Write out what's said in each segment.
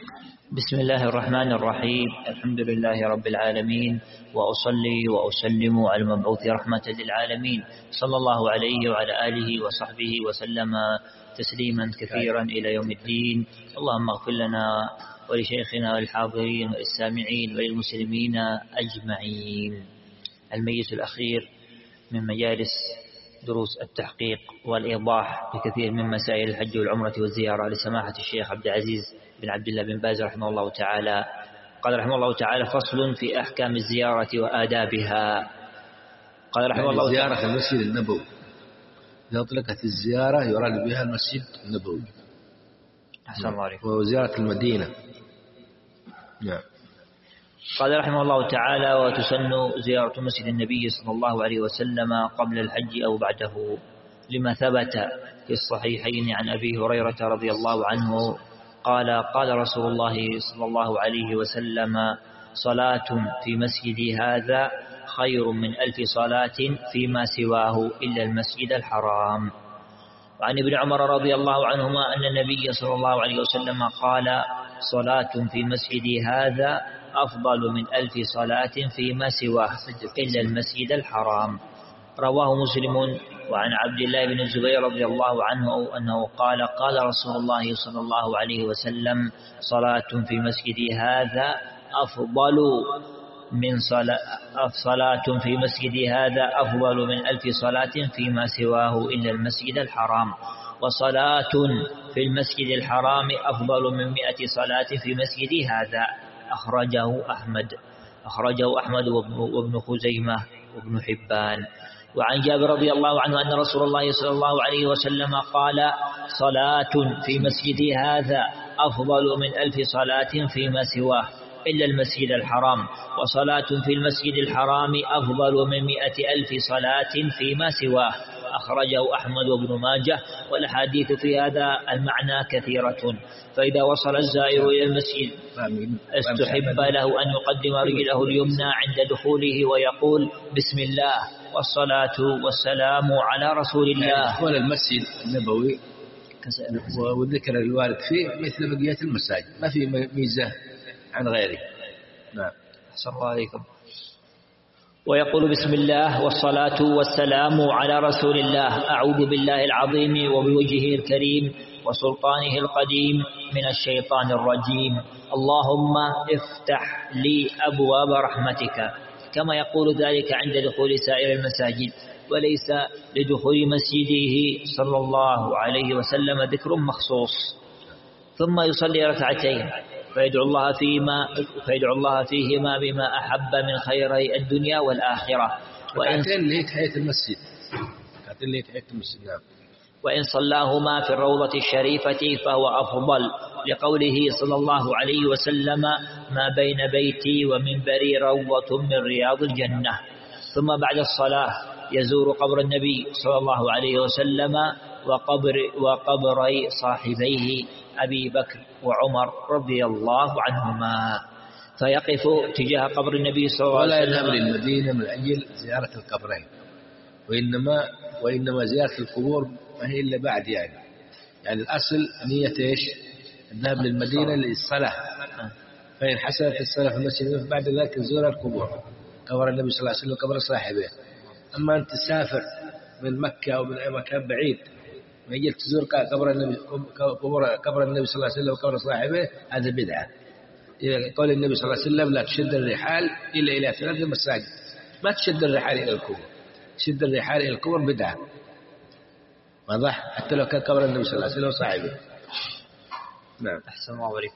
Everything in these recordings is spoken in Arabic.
بسم الله الرحمن الرحيم. الحمد لله رب العالمين، وأصلي وأسلم على المبعوث رحمة للعالمين، صلى الله عليه وعلى آله وصحبه وسلم تسليما كثيرا إلى يوم الدين. اللهم اغفر لنا ولشيخنا والحاضرين والسامعين وللمسلمين أجمعين. الميت الأخير من مجالس دروس التحقيق والإيضاح بكثير من مسائل الحج والعمرة والزيارة لسماحة الشيخ عبد العزيز بن عبد الله بن باز رحمه الله تعالى. قال رحمه الله تعالى: فصل في أحكام الزيارة وآدابها. قال رحمه الله زيارة المسجد النبوي، إذا أطلقت الزيارة يراد بها المسجد النبوي. أحسن الله عليكم. وزيارة المدينة. نعم. قال رحمه الله تعالى: وتسن زيارة مسجد النبي صلى الله عليه وسلم قبل الحج أو بعده، لما ثبت في الصحيحين عن أبي هريرة رضي الله عنه قال: قال رسول الله صلى الله عليه وسلم: صلاة في مسجدي هذا خير من 1000 صلاة فيما سواه إلا المسجد الحرام. وعن ابن عمر رضي الله عنهما أن النبي صلى الله عليه وسلم قال: صلاة في مسجدي هذا أفضل من 1000 صلاة فيما سواه إلا المسجد الحرام. رواه مسلم. وعن عبد الله بن الزبير رضي الله عنه أنه قال: قال رسول الله صلى الله عليه وسلم: صلاة في مسجدي هذا أفضل من 1000 صلاة فيما سواه إلا المسجد الحرام. وصلاة في المسجد الحرام أفضل من 100 صلاة في مسجدي هذا. أخرجه أحمد وابن خزيمة وابن حبان. وعن جابر رضي الله عنه أن رسول الله صلى الله عليه وسلم قال: صلاة في مسجدي هذا أفضل من 1000 صلاة فيما سواه إلا المسجد الحرام. وصلاة في المسجد الحرام أفضل من 100,000 صلاة فيما سواه. أخرجه أحمد وابن ماجه. والأحاديث في هذا المعنى كثيرة. فإذا وصل الزائر إلى المسجد استحب له أن يقدم رجله اليمنى عند دخوله ويقول: بسم الله والصلاة والسلام على رسول الله. دخول المسجد النبوي وذكر الوارد فيه مثل بقية المساجد، ما في ميزة عن غيره. نعم. أحسن الله عليكم. ويقول: بسم الله والصلاة والسلام على رسول الله، أعوذ بالله العظيم وبوجهه الكريم وسلطانه القديم من الشيطان الرجيم، اللهم افتح لي أبواب رحمتك، كما يقول ذلك عند دخول سائر المساجد، وليس لدخول مسجده صلى الله عليه وسلم ذكر مخصوص. ثم يصلي ركعتين فيدعو الله فيهما بما أحب من خيري الدنيا والآخرة. ركعتين لهيك حياة المسجد. نعم. وإن صلاهما في الروضة الشريفة فهو أفضل، لقوله صلى الله عليه وسلم: ما بين بيتي ومنبري روضة من رياض الجنة. ثم بعد الصلاة يزور قبر النبي صلى الله عليه وسلم وقبري صاحبيه أبي بكر وعمر رضي الله عنهما، فيقف تجاه قبر النبي صلى الله عليه وسلم. ولا يذهب للمدينة من أجل زيارة القبرين، وإنما زيارة القبور ما هي إلا بعد، يعني الأصل نية إيش؟ الذهاب للمدينة للصلاة، فإن حصلت الصلاة في المسجد بعد ذلك تزور القبور، قبر النبي صلى الله عليه وسلم وقبر صاحبه. أما أن تسافر من مكة أو من أي مكان بعيد ما يجي تزور قبر النبي صلى الله عليه وسلم وقبر صاحبه، هذا بدعة. قول النبي صلى الله عليه وسلم: لا تشد الرحال إلا إلى 3 مساجد. ما تشد الرحال إلى القبور، تشد الرحال إلى القبور بدعة. واضح؟ حتى لو كان قبر النبي صلى الله عليه وسلم وصاحبه. نعم. أحسن الله عليكم.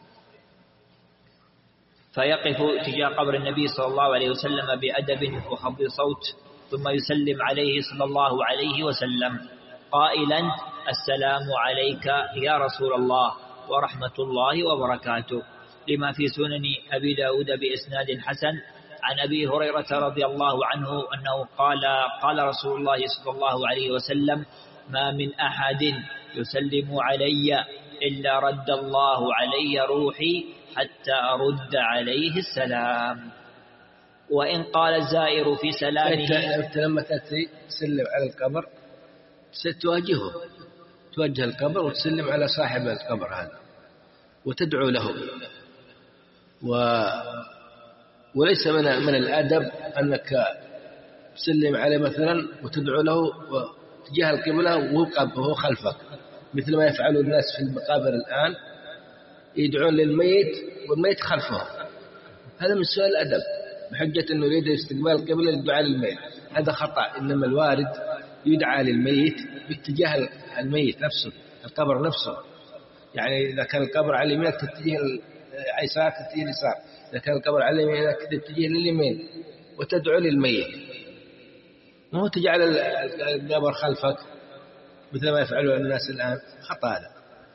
فيقف تجاه قبر النبي صلى الله عليه وسلم بأدب وخفض صوت، ثم يسلم عليه صلى الله عليه وسلم قائلا: السلام عليك يا رسول الله ورحمة الله وبركاته، لما في سنن أبي داود بإسناد حسن عن أبي هريرة رضي الله عنه أنه قال: قال رسول الله صلى الله عليه وسلم: ما من أحد يسلم علي إلا رد الله علي روحي حتى أرد عليه السلام. وإن قال الزائر في سلامه: أنت لما تأتي تسلم على القبر ستواجهه، توجه القبر وتسلم على صاحب القبر هذا، وتدعو له. وليس من الأدب أنك تسلم عليه مثلا وتدعو له وتجاه القبلة وهو خلفك، مثل ما يفعل الناس في المقابر الآن، يدعون للميت والميت خلفه. هذا من سوء الأدب بحجة أنه يريد استقبال القبلة للدعاء للميت. هذا خطأ. إنما الوارد يدعى للميت باتجاه الميت نفسه، القبر نفسه. يعني إذا كان القبر على اليمين تتجه اليسار تتجه اليسار، إذا كان القبر على اليمين تتجه لليمين وتدعو للميت، مو تجعل القبر خلفك مثل ما يفعله الناس الآن. خطأ هذا.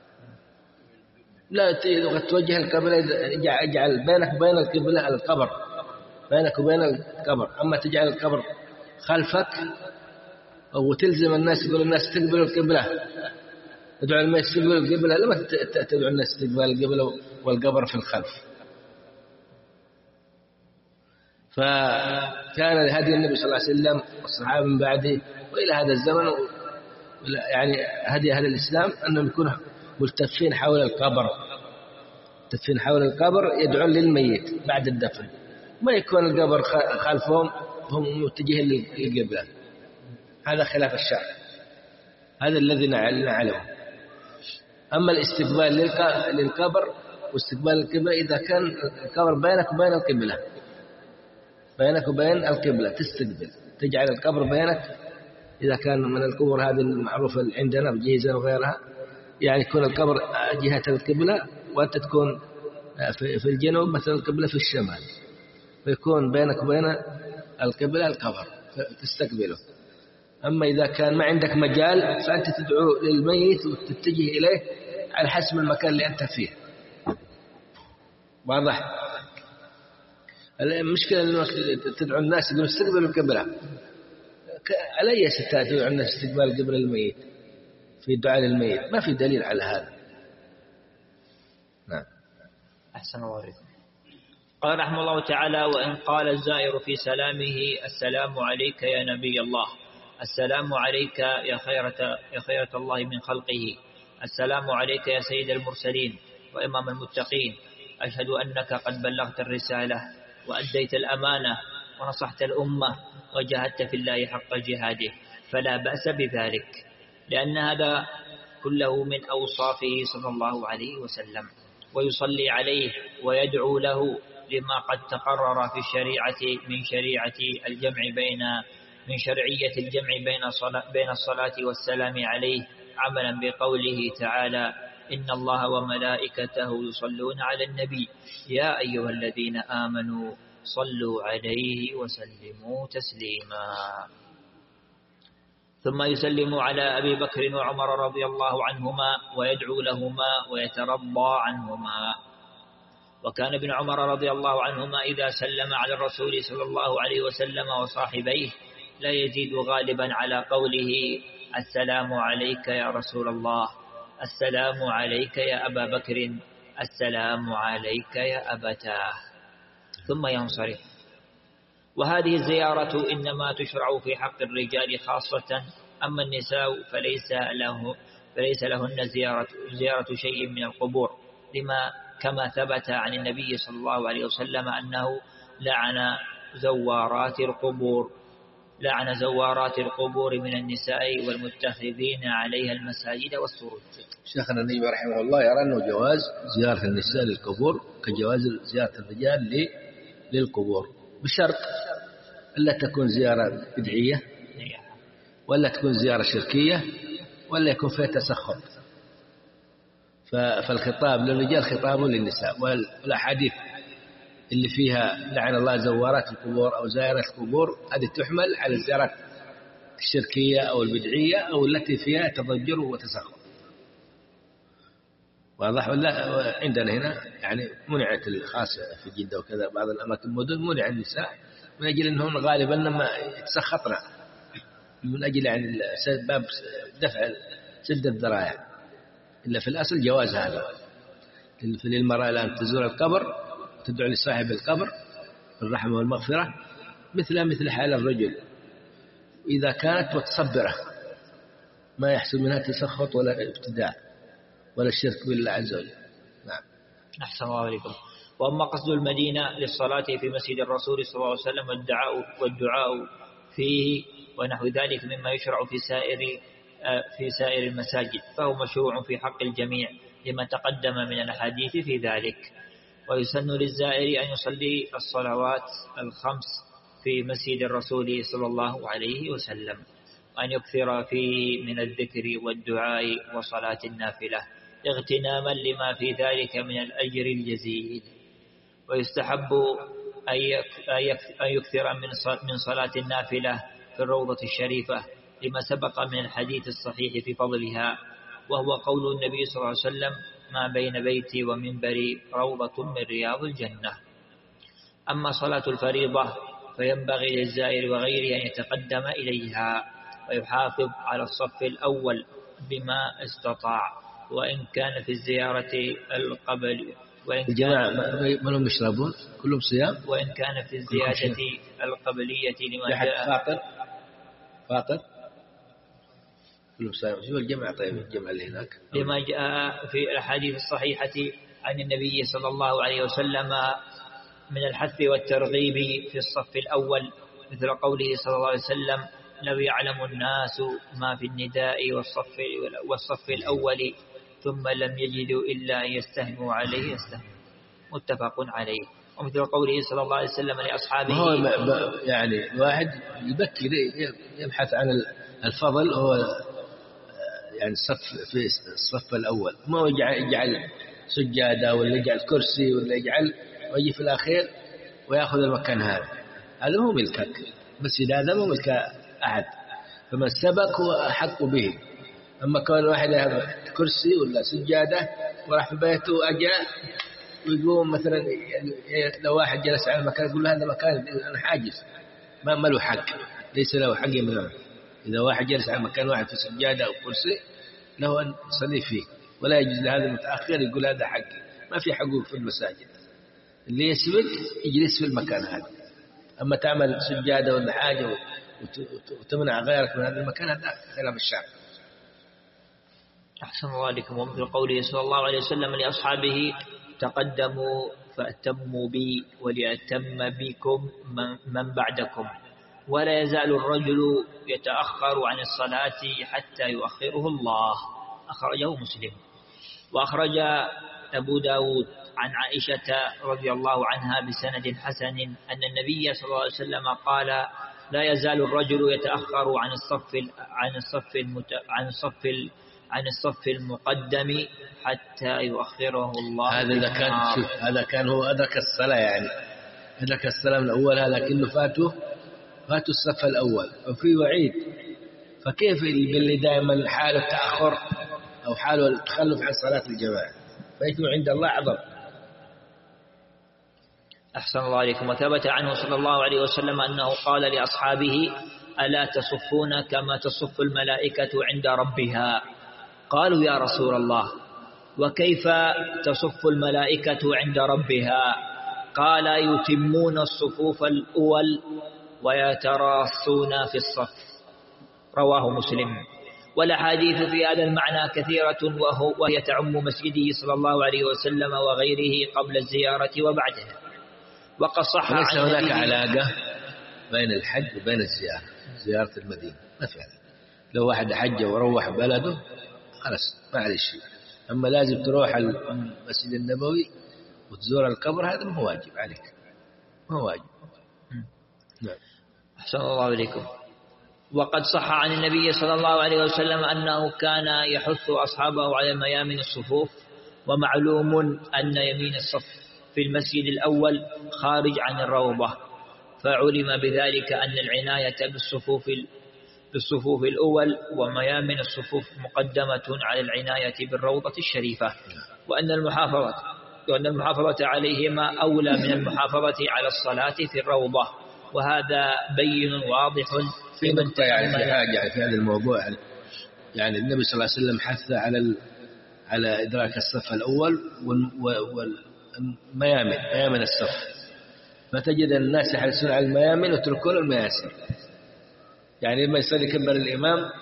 لا توجه القبلة، اجعل بينك وبين القبلة القبر، بينك وبين القبر. أما تجعل القبر خلفك وتلزم الناس، يقول الناس تقبل القبلة، تدعو الناس تقبل القبلة، لما تدعو الناس تقبل القبلة والقبر في الخلف. فكان هدي النبي صلى الله عليه وسلم والصحابة من بعده وإلى هذا الزمن، يعني هدي أهل الإسلام أنهم يكونوا ملتفين حول القبر، ملتفين حول القبر يدعون للميت بعد الدفن، ما يكون القبر خلفهم هم متجهين للقبلة. هذا خلاف الشرع، هذا الذي نعلمه. أما الاستقبال للقبر واستقبال القبلة، إذا كان القبر بينك وبين القبلة، بينك وبين القبلة تستقبل، تجعل القبر بينك. إذا كان من القبور هذه المعروفة عندنا بجيزة وغيرها، يعني يكون القبر جهة القبلة وأنت تكون في الجنوب، مثلا القبلة في الشمال، فيكون بينك وبين القبلة القبر تستقبله. أما إذا كان ما عندك مجال فأنت تدعو للميت وتتجه إليه على حسب المكان اللي أنت فيه. واضح؟ المشكلة أنك تدعو الناس يقولوا استقبلوا القبلة، على أي ستات تدعو الناس استقبال القبلة للميت في الدعاء للميت؟ ما في دليل على هذا. نعم. أحسن الله عليكم. قال رحمه الله تعالى: وإن قال الزائر في سلامه: السلام عليك يا نبي الله، السلام عليك يا خيرة الله من خلقه، السلام عليك يا سيد المرسلين وإمام المتقين، أشهد أنك قد بلغت الرسالة وأديت الأمانة ونصحت الأمة وجاهدت في الله حق جهاده، فلا بأس بذلك، لأن هذا كله من أوصافه صلى الله عليه وسلم، ويصلي عليه ويدعو له لما قد تقرر في الشريعة من شريعة الجمع من شرعية الجمع بين الصلاة والسلام عليه، عملا بقوله تعالى: إن الله وملائكته يصلون على النبي يا أيها الذين آمنوا صلوا عليه وسلموا تسليما. ثم يسلم على أبي بكر وعمر رضي الله عنهما ويدعو لهما ويترضى عنهما. وكان ابن عمر رضي الله عنهما إذا سلم على الرسول صلى الله عليه وسلم وصاحبيه لا يزيد غالبا على قوله: السلام عليك يا رسول الله، السلام عليك يا أبا بكر، السلام عليك يا أبتاه، ثم ينصرف. وهذه الزيارة إنما تشرع في حق الرجال خاصة، أما النساء فليس لهن زيارة شيء من القبور، كما ثبت عن النبي صلى الله عليه وسلم أنه لعن زوارات القبور من النساء والمتخذين عليها المساجد والسرج. شيخنا النبي رحمه الله يرى أنه جواز زيارة النساء للقبور كجواز زيارة الرجال للقبور، بشرط ألا تكون زيارة بدعية، ولا تكون زيارة شركية، ولا يكون فيها تسخط. فالخطاب للرجال خطاب للنساء. والأحاديث اللي فيها لعن الله زوارات القبور أو زائرة القبور هذه تحمل على الزيارات الشركية أو البدعية أو التي فيها تضجر وتسخط. واضح ولا؟ عندنا هنا يعني منعت الخاصة في جدة وكذا بعض الأماكن المدن منع النساء من أجل أنهم غالبا لما يتسخطن، من أجل يعني باب دفع سد الذرائع. إلا في الأصل جواز هذا للمرأة الآن تزور القبر تدعو لصاحب القبر بالرحمة والمغفرة مثل حال الرجل إذا كانت متصبرة ما يحصل منها تسخط ولا ابتداع ولا الشرك بالله عز وجل. نعم. أحسن الله عليكم. وأما قصد المدينة للصلاة في مسجد الرسول صلى الله عليه وسلم والدعاء فيه ونحو ذلك مما يشرع في سائر المساجد، فهو مشروع في حق الجميع لما تقدم من الأحاديث في ذلك. ويسن للزائر أن يصلي الصلوات الخمس في مسجد الرسول صلى الله عليه وسلم، وأن يكثر فيه من الذكر والدعاء وصلاة النافلة اغتناما لما في ذلك من الأجر الجزيل. ويستحب أن يكثر من صلاة النافلة في الروضة الشريفة لما سبق من الحديث الصحيح في فضلها، وهو قول النبي صلى الله عليه وسلم: ما بين بيتي ومنبري روضة من رياض الجنة. أما صلاة الفريضة فينبغي للزائر وغيره أن يتقدم إليها ويحافظ على الصف الأول بما استطاع، وإن كان في الزيارة القبل الجماعة ما لهم يشربون كلهم صيام، وإن كان في الزيادة القبلية لما جاء فاطر كلهم صيام. شو الجمع؟ طيب الجمع اللي هناك لما جاء في الأحاديث الصحيحة عن النبي صلى الله عليه وسلم من الحث والترغيب في الصف الأول، مثل قوله صلى الله عليه وسلم: لو يعلم الناس ما في النداء والصف الأول ثم لم يجدوا إلا أن يستهموا عليه يستهموا، متفق عليه. ومثل قوله صلى الله عليه وسلم لأصحابه، يعني واحد يبكي يبحث عن الفضل، هو يعني في الصف الأول، ما هو يجعل سجادة ولا يجعل كرسي ولا يجعل ويجي في الأخير ويأخذ المكان هذا مو ملكك، بس هذا مو ملك أحد، فمن سبق هو أحق به. أما كون واحد كرسي ولا سجادة وراح في بيته وأجا ويقوم مثلا، لو واحد جلس على المكان يقول هذا مكان أنا حاجز، ما له حق، ليس له حق منه. إذا واحد جلس على مكان واحد في سجادة أو كرسي له أن يصلي فيه، ولا يجوز لهذا المتأخر يقول هذا حقي. ما في حقوق في المساجد، اللي يسبق يجلس في المكان هذا. أما تعمل سجادة ولا حاجة وتمنع غيرك من هذا المكان، هذا خلاف الشرع. أحسن الله عليكم. ومثل قوله صلى الله عليه وسلم لأصحابه: تقدموا فأتموا بي وليأتم بكم من بعدكم، ولا يزال الرجل يتأخر عن الصلاة حتى يؤخره الله. أخرجه مسلم. وأخرج أبو داود عن عائشة رضي الله عنها بسند حسن أن النبي صلى الله عليه وسلم قال: لا يزال الرجل يتأخر عن الصف المقدم حتى يؤخره الله. هذا كان هو أدرك الصلاة، يعني أدرك الصلاة الأول، لكنه فاتوا الصف الأول، وفي وعيد. فكيف اللي دائما حاله التأخر أو حاله التخلف عن صلاة الجماعة؟ فيكون عند الله عظم. أحسن الله عليكم. وثبت عنه صلى الله عليه وسلم أنه قال لأصحابه: ألا تصفون كما تصف الملائكة عند ربها؟ قالوا: يا رسول الله، وكيف تصف الملائكة عند ربها؟ قال: يتمون الصفوف الأول ويتراصون في الصف. رواه مسلم. والأحاديث في هذا المعنى كثيرة، وهي تعم مسجده صلى الله عليه وسلم وغيره قبل الزيارة وبعدها. وقد صح وليس هناك علاقة بين الحج وبين زيارة المدينة، ما في علاقة. لو واحد حج وروح بلده خلاص ما عليه شيء. أما لازم تروح المسجد النبوي وتزور القبر، هذا ما هو واجب عليك، ما هو واجب. نعم. أحسن الله عليكم. وقد صح عن النبي صلى الله عليه وسلم أنه كان يحث أصحابه على ميامن الصفوف، ومعلوم أن يمين الصف في المسجد الأول خارج عن الروضة، فعلم بذلك أن العناية بالصفوف الأول وميامن الصفوف مقدمة على العناية بالروضة الشريفة، وأن المحافظة عليهما أولى من المحافظة على الصلاة في الروضة. وهذا بين واضح في نقطة، يعني في حاجة في هذا الموضوع. يعني النبي صلى الله عليه وسلم حث على إدراك الصف الأول ميامن الصف، فتجد الناس يحرصون على الميامن ويتركون المياسر. يعني لما يصلي كبر الإمام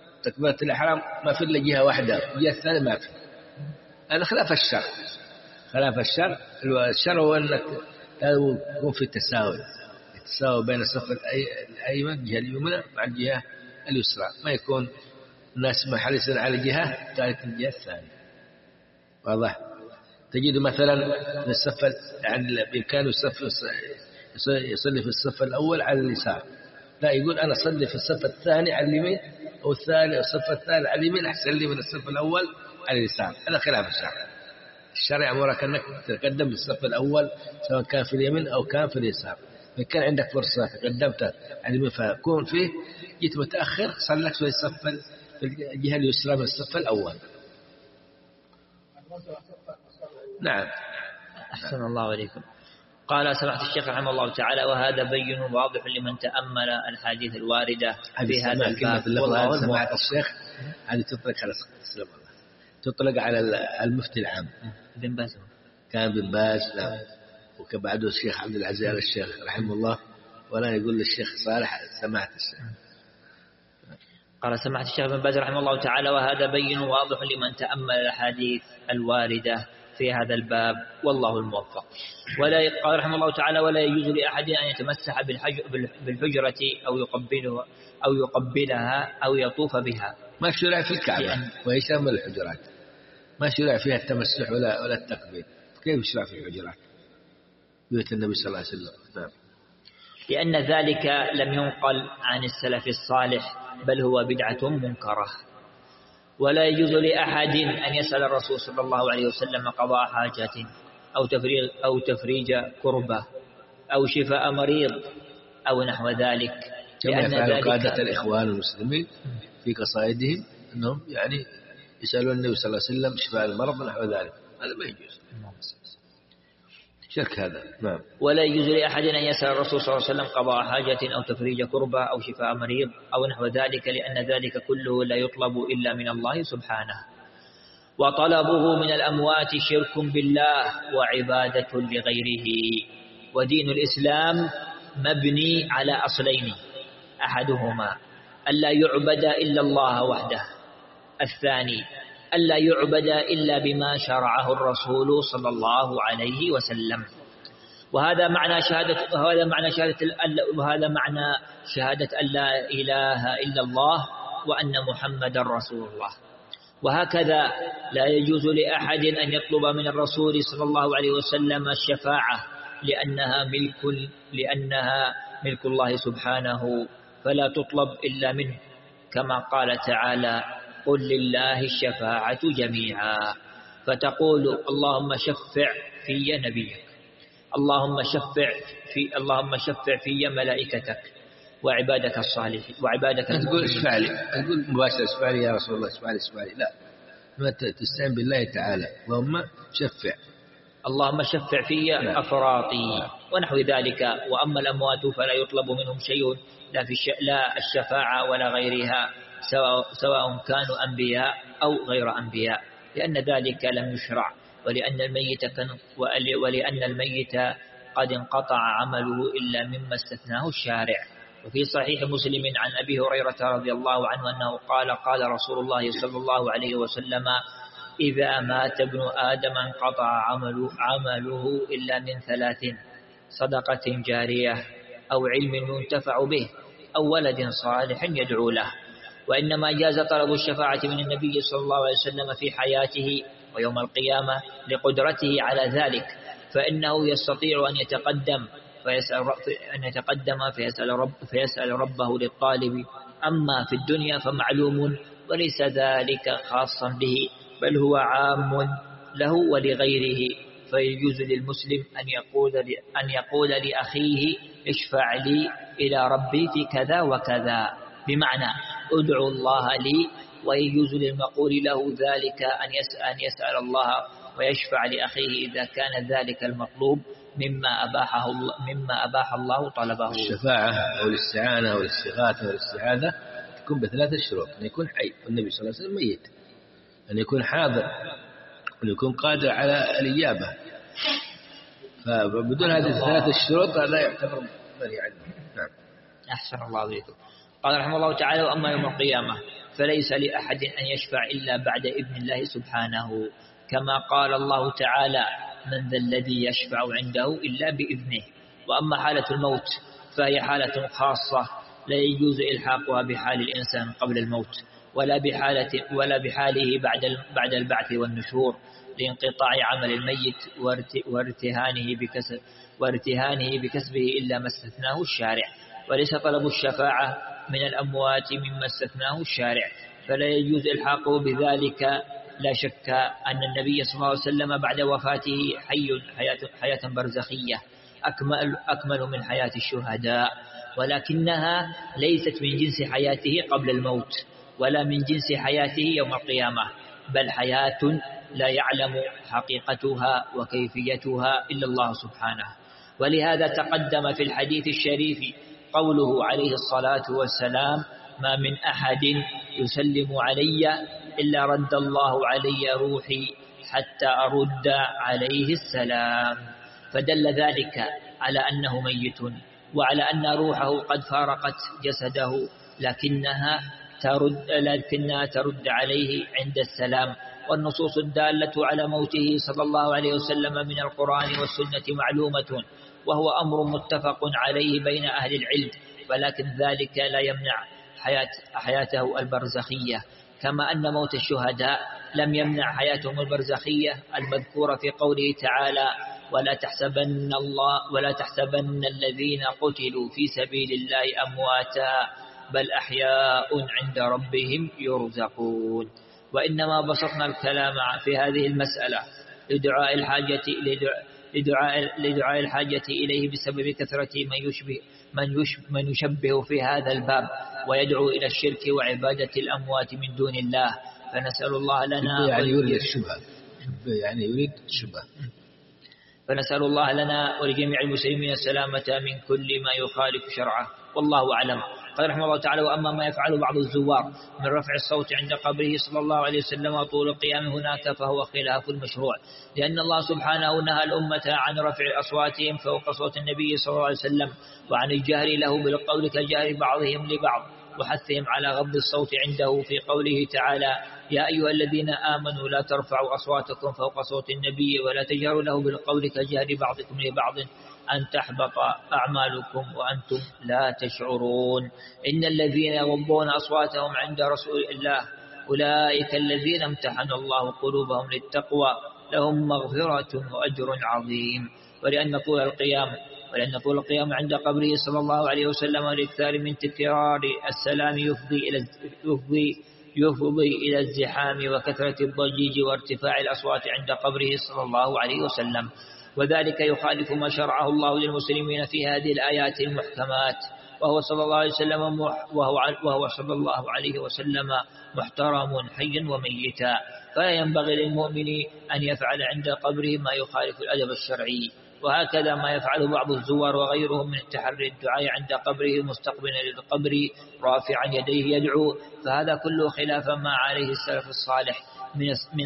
تكبيرة الإحرام ما في إلا جهة واحدة، الجهة الثانية ما في. هذا خلاف الشرع، خلاف الشرع. الشرع هو أنك يكون في التساوي بين الصف الأيمن الجهة اليمنى مع الجهة اليسرى، ما يكون الناس محرصين على جهة ثالث الجهة الثانية. واضح؟ تجد مثلا من الصف يعني بإمكانه يصلي في الصف الأول على اليسار، لا يقول أنا أصلي في الصف الثاني على اليمين، أو الصف الثاني على اليمين أحسن لي من الصف الأول على اليسار. هذا خلاف الشرع. الشرع أمرك أنك تقدم للصف الأول سواء كان في اليمين أو كان في اليسار. إن كان عندك فرصة قدمت على اليمين فكون فيه، جيت متأخر صلت في الجهة اليسرى من الصف الأول. نعم. أحسن الله عليكم. قال سمعت الشيخ رحمه الله تعالى: وهذا بين واضح لمن تأمل الحديث الواردة في هذا الباب. والله سمعت الشيخ هذه تطلق على المفتي العام بن باز، كان بن باز، لا، وكبعده الشيخ عبد العزيز الشيخ رحمه الله، ولا يقول للشيخ صالح سمعت الشيخ. قال سمعت الشيخ بن باز رحمه الله تعالى: وهذا بين واضح لمن تأمل الأحاديث الواردة في هذا الباب، والله الموفق. قال رحمه الله تعالى: ولا يجوز لأحد أن يتمسح بالحجرة أو يقبلها أو يطوف بها. ما شرع في الكعبة ويشمل الحجرات، ما شرع فيها التمسح ولا التقبيل. كيف يشرع في الحجرات بيت النبي صلى الله عليه وسلم؟ نعم. لأن ذلك لم ينقل عن السلف الصالح، بل هو بدعة منكرة. ولا يجوز لأحد أن يسأل الرسول صلى الله عليه وسلم قضاء حاجة أو تفريج كربة أو شفاء مريض أو نحو ذلك، لأن ذلك قادة الإخوان المسلمين في قصائدهم أنهم يعني يسألون النبي صلى الله عليه وسلم شفاء المرض ونحو ذلك. هذا ما يجوز، شرك هذا. نعم. ولا يجوز لأحد أن يسأل الرسول صلى الله عليه وسلم قضاء حاجة أو تفريج كربة أو شفاء مريض أو نحو ذلك، لأن ذلك كله لا يطلب إلا من الله سبحانه، وطلبه من الأموات شرك بالله وعبادة لغيره. ودين الإسلام مبني على أصلين: أحدهما ألا يعبد إلا الله وحده، الثاني ألا يعبد إلا بما شرعه الرسول صلى الله عليه وسلم. وهذا معنى شهادة أن لا إله إلا الله وأن محمد رسول الله. وهكذا لا يجوز لأحد أن يطلب من الرسول صلى الله عليه وسلم الشفاعة، لأنها ملك الله سبحانه، فلا تطلب إلا منه، كما قال تعالى: قل لله الشفاعة جميعا. فتقول: اللهم شفع في نبيك، اللهم شفع في ملائكتك وعبادك الصالحين وعبادك تقول اشفع لي، تقول مباشرة اشفع لي يا رسول الله، اشفع لي، لا، ما تستعين بالله تعالى. اللهم شفع في أفراطي ونحو ذلك. وأما الأموات فلا يطلب منهم شيء، لا الشفاعة ولا غيرها، سواء كانوا أنبياء أو غير أنبياء، لأن ذلك لم يشرع، ولأن الميت قد انقطع عمله إلا مما استثناه الشارع. وفي صحيح مسلم عن أبي هريرة رضي الله عنه أنه قال رسول الله صلى الله عليه وسلم: إذا مات ابن آدم انقطع عمله إلا من 3: صدقة جارية أو علم ينتفع به أو ولد صالح يدعو له. وإنما جاز طلب الشفاعة من النبي صلى الله عليه وسلم في حياته ويوم القيامة لقدرته على ذلك، فإنه يستطيع أن يتقدم فيسأل ربه للطالب. أما في الدنيا فمعلوم وليس ذلك خاصا به، بل هو عام له ولغيره. فيجوز للمسلم أن يقول لأخيه: اشفع لي إلى ربي في كذا وكذا، بمعنى ادعو الله لي. ويجوز للمقول له ذلك أن يسأل الله ويشفع لأخيه إذا كان ذلك المطلوب مما أباح الله طلبه. الشفاعة أو الاستعانة أو الاستغاثة أو الاستعاذة تكون ب3 شروط: أن يكون حي والنبي صلى الله عليه وسلم ميت، أن يكون حاضر، أن يكون قادر على الإجابة. فبدون هذه ال3 الشروط لا يعتبر مني عنه. نعم. أحسن الله عليكم. قال رحمه الله تعالى: وأما يوم القيامة فليس لأحد أن يشفع إلا بعد إذن الله سبحانه، كما قال الله تعالى: من ذا الذي يشفع عنده إلا بإذنه. وأما حالة الموت فهي حالة خاصة لا يجوز إلحاقها بحال الإنسان قبل الموت ولا بحاله بعد البعث والنشور، لانقطاع عمل الميت وارتهانه بكسبه إلا ما استثناه الشارع. وليس طلب الشفاعة من الأموات مما استثناه الشارع، فلا يجوز إلحاقه بذلك. لا شك أن النبي صلى الله عليه وسلم بعد وفاته حياة برزخية أكمل من حياة الشهداء، ولكنها ليست من جنس حياته قبل الموت ولا من جنس حياته يوم القيامة، بل حياة لا يعلم حقيقتها وكيفيتها إلا الله سبحانه. ولهذا تقدم في الحديث الشريف قوله عليه الصلاة والسلام: ما من أحد يسلم علي إلا رد الله علي روحي حتى أرد عليه السلام. فدل ذلك على أنه ميت، وعلى أن روحه قد فارقت جسده، لكنها ترد عليه عند السلام. والنصوص الدالة على موته صلى الله عليه وسلم من القرآن والسنة معلومة، وهو أمر متفق عليه بين أهل العلم، ولكن ذلك لا يمنع حياته البرزخية، كما أن موت الشهداء لم يمنع حياتهم البرزخية المذكورة في قوله تعالى: ولا تحسبن الذين قتلوا في سبيل الله أمواتا بل أحياء عند ربهم يرزقون. وإنما بسطنا الكلام في هذه المسألة لدعاء الحاجة إليه بسبب كثرة من يشبه في هذا الباب ويدعو إلى الشرك وعبادة الأموات من دون الله. فنسأل الله لنا يعني يريد الشبهة، يعني يريد الشبهة. فنسأل الله لنا ولجميع المسلمين السلامة من كل ما يخالف شرعه، والله أعلم. قال رحمه الله تعالى: وأما ما يفعل بعض الزوار من رفع الصوت عند قبره صلى الله عليه وسلم وطول القيام هناك فهو خلاف المشروع، لأن الله سبحانه نهى الأمة عن رفع أصواتهم فوق صوت النبي صلى الله عليه وسلم، وعن الجهر له بالقول كجهر بعضهم لبعض، وحثهم على غض الصوت عنده في قوله تعالى: يا أيها الذين آمنوا لا ترفعوا أصواتكم فوق صوت النبي ولا تجهروا له بالقول كجهر بعضكم لبعض أن تحبط أعمالكم وأنتم لا تشعرون. إن الذين يغضون أصواتهم عند رسول الله أولئك الذين امتحن الله قلوبهم للتقوى لهم مغفرة وأجر عظيم. ولأن طول القيام عند قبره صلى الله عليه وسلم والإكثار من تكرار السلام يفضي إلى الزحام وكثرة الضجيج وارتفاع الأصوات عند قبره صلى الله عليه وسلم، وذلك يخالف ما شرعه الله للمسلمين في هذه الآيات المحكمات. وهو صلى الله عليه وسلم محترم حيا وميتا، فلا ينبغي للمؤمن أن يفعل عند قبره ما يخالف الأدب الشرعي. وهكذا ما يفعله بعض الزوار وغيرهم من التحري الدعاء عند قبره مستقبلا للقبر رافعا يديه يدعو، فهذا كله خلاف ما عليه السلف الصالح من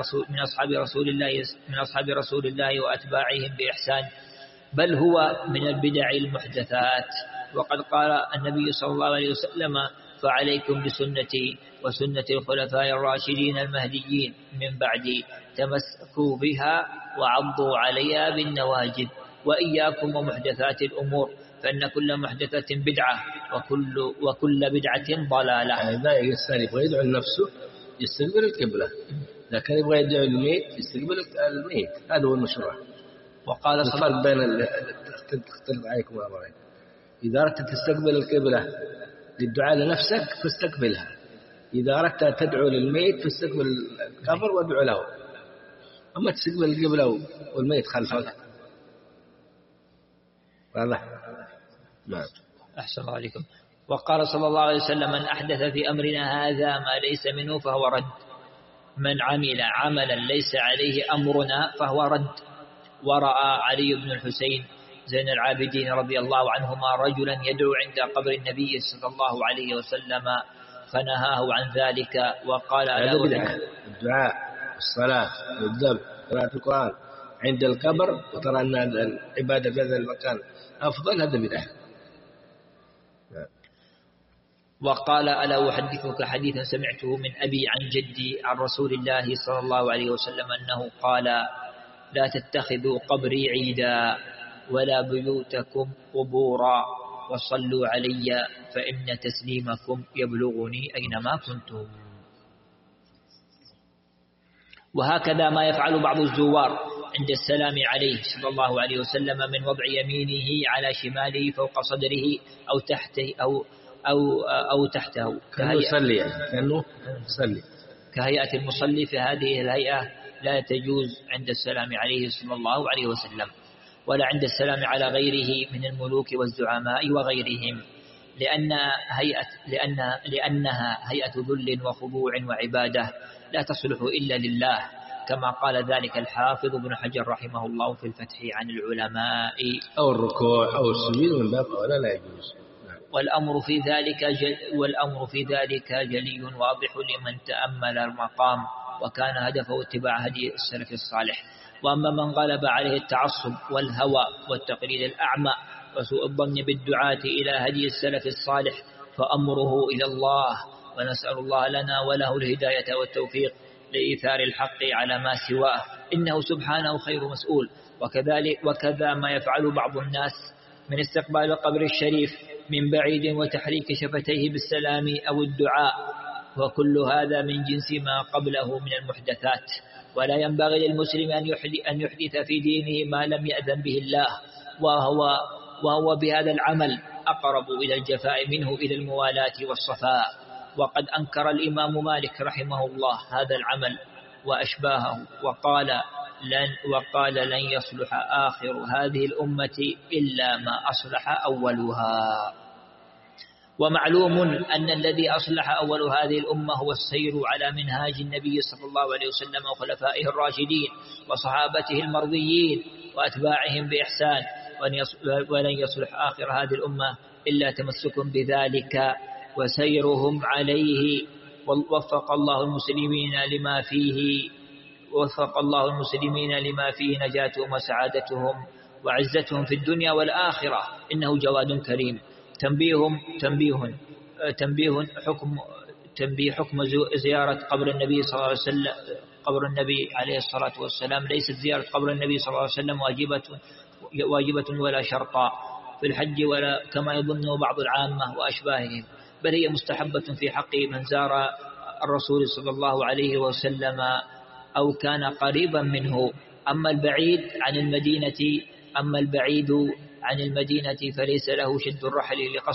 أصحاب رسول الله وأتباعهم بإحسان، بل هو من البدع المحدثات. وقد قال النبي صلى الله عليه وسلم: فعليكم بسنتي وسنة الخلفاء الراشدين المهديين من بعدي تمسكوا بها وعضوا عليها بالنواجذ، وإياكم ومحدثات الأمور فإن كل محدثة بدعة وكل بدعة ضلالة. هذا الإنسان يبغى يدعو لنفسه يستقبل القبلة، لكن يبغى يدعو الميت يستقبل الميت، هذا هو المشروع. وقال الفرق بين تختلف عليكم الأمرين: إذا أردت تستقبل القبلة للدعاء لنفسك فاستقبلها، إذا أردت تدعو للميت فاستقبل القبر وادعو له، أما تستقبل القبلة والميت خلفك. واضح؟ نعم. أحسن الله عليكم. وقال صلى الله عليه وسلم: من أحدث في أمرنا هذا ما ليس منه فهو رد، من عمل عملا ليس عليه أمرنا فهو رد. ورأى علي بن الحسين زين العابدين رضي الله عنهما رجلا يدعو عند قبر النبي صلى الله عليه وسلم فنهاه عن ذلك وقال: هذا بدعة. الدعاء الصلاة والذبح قراءة القرآن عند القبر وترى أن العبادة في هذا المكان أفضل، هذا بدعة. وقال: ألا أحدثك حديثا سمعته من أبي عن جدي عن رسول الله صلى الله عليه وسلم أنه قال: لا تتخذوا قبري عيدا ولا بيوتكم قبورا وصلوا علي فإن تسليمكم يبلغني أينما كنتم. وهكذا ما يفعل بعض الزوار عند السلام عليه صلى الله عليه وسلم من وضع يمينه على شماله فوق صدره أو تحته أو تحته كهيئة المصلي. في هذه الهيئة لا تجوز عند السلام عليه صلى الله عليه وسلم، ولا عند السلام على غيره من الملوك والزعماء وغيرهم، لأنها هيئة ذل وخضوع وعبادة لا تصلح إلا لله، كما قال ذلك الحافظ ابن حجر رحمه الله في الفتح عن العلماء. أو الركوع أو السجود من باب أولى لا يجوز. والأمر في ذلك جلي واضح لمن تأمل المقام وكان هدفه اتباع هدي السلف الصالح. وأما من غلب عليه التعصب والهوى والتقليد الأعمى وسوء الظن بالدعاة إلى هدي السلف الصالح فأمره إلى الله، ونسأل الله لنا وله الهداية والتوفيق لإيثار الحق على ما سواه، إنه سبحانه خير مسؤول. وكذا ما يفعل بعض الناس من استقبال القبر الشريف من بعيد وتحريك شفتيه بالسلام أو الدعاء، وكل هذا من جنس ما قبله من المحدثات. ولا ينبغي للمسلم أن يحدث في دينه ما لم يأذن به الله، وهو بهذا العمل أقرب إلى الجفاء منه إلى الموالاة والصفاء. وقد أنكر الإمام مالك رحمه الله هذا العمل وأشباهه وقال لن يصلح آخر هذه الأمة إلا ما أصلح أولها. ومعلوم أن الذي أصلح أول هذه الأمة هو السير على منهاج النبي صلى الله عليه وسلم وخلفائه الراشدين وصحابته المرضيين وأتباعهم بإحسان، ولن يصلح آخر هذه الأمة إلا تمسك بذلك وسيرهم عليه. ووفق الله المسلمين لما فيه نجاتهم وسعادتهم وعزتهم في الدنيا والآخرة، إنه جواد كريم. تنبيه حكم زيارة قبر النبي صلى الله عليه وسلم. قبر النبي عليه الصلاة والسلام ليست زيارة قبر النبي صلى الله عليه وسلم واجبة ولا شرطا في الحج ولا كما يظنه بعض العامة وأشباههم، بل هي مستحبة في حق من زار الرسول صلى الله عليه وسلم أو كان قريبا منه. أما البعيد عن المدينة فليس له شد الرحل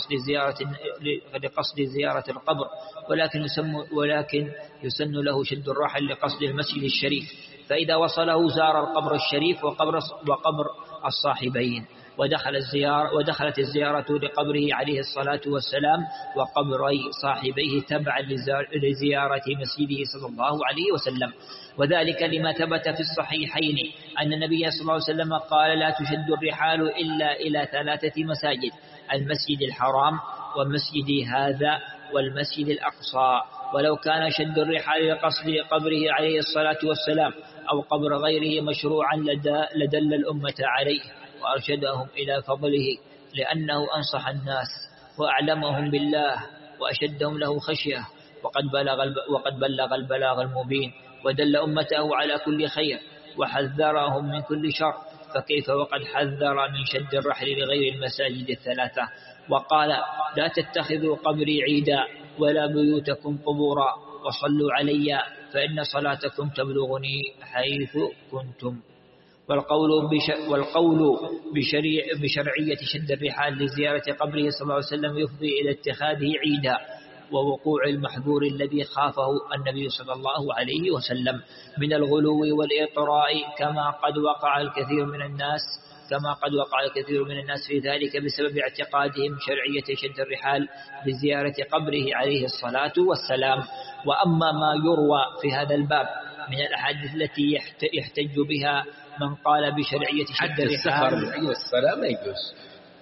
لقصد زيارة القبر، ولكن يسن له شد الرحل لقصد المسجد الشريف، فإذا وصله زار القبر الشريف وقبر الصاحبين، ودخلت الزيارة لقبره عليه الصلاة والسلام وقبري صاحبيه تبعا لزيارة مسجده صلى الله عليه وسلم. وذلك لما ثبت في الصحيحين أن النبي صلى الله عليه وسلم قال لا تشد الرحال إلا إلى 3 مساجد: المسجد الحرام ومسجد هذا والمسجد الأقصى. ولو كان شد الرحال لقصد قبره عليه الصلاة والسلام أو قبر غيره مشروعا لدل الأمة عليه وأرشدهم إلى فضله، لأنه أنصح الناس وأعلمهم بالله وأشدهم له خشية، وقد بلغ البلاغ المبين ودل أمته على كل خير وحذرهم من كل شر، فكيف وقد حذر من شد الرحل لغير المساجد 3. وقال لا تتخذوا قبري عيدا ولا بيوتكم قبورا وصلوا علي فإن صلاتكم تبلغني حيث كنتم. والقول بشرعية شد الرحال لزيارة قبره صلى الله عليه وسلم يفضي إلى اتخاذه عيدا ووقوع المحذور الذي خافه النبي صلى الله عليه وسلم من الغلو والإطراء، كما قد وقع الكثير من الناس في ذلك بسبب اعتقادهم شرعية شد الرحال لزيارة قبره عليه الصلاة والسلام. وأما ما يروى في هذا الباب من الأحاديث التي يحتج بها من قال بشرعية شد الرحال، السفر من أجل الصلاة ما يجوز.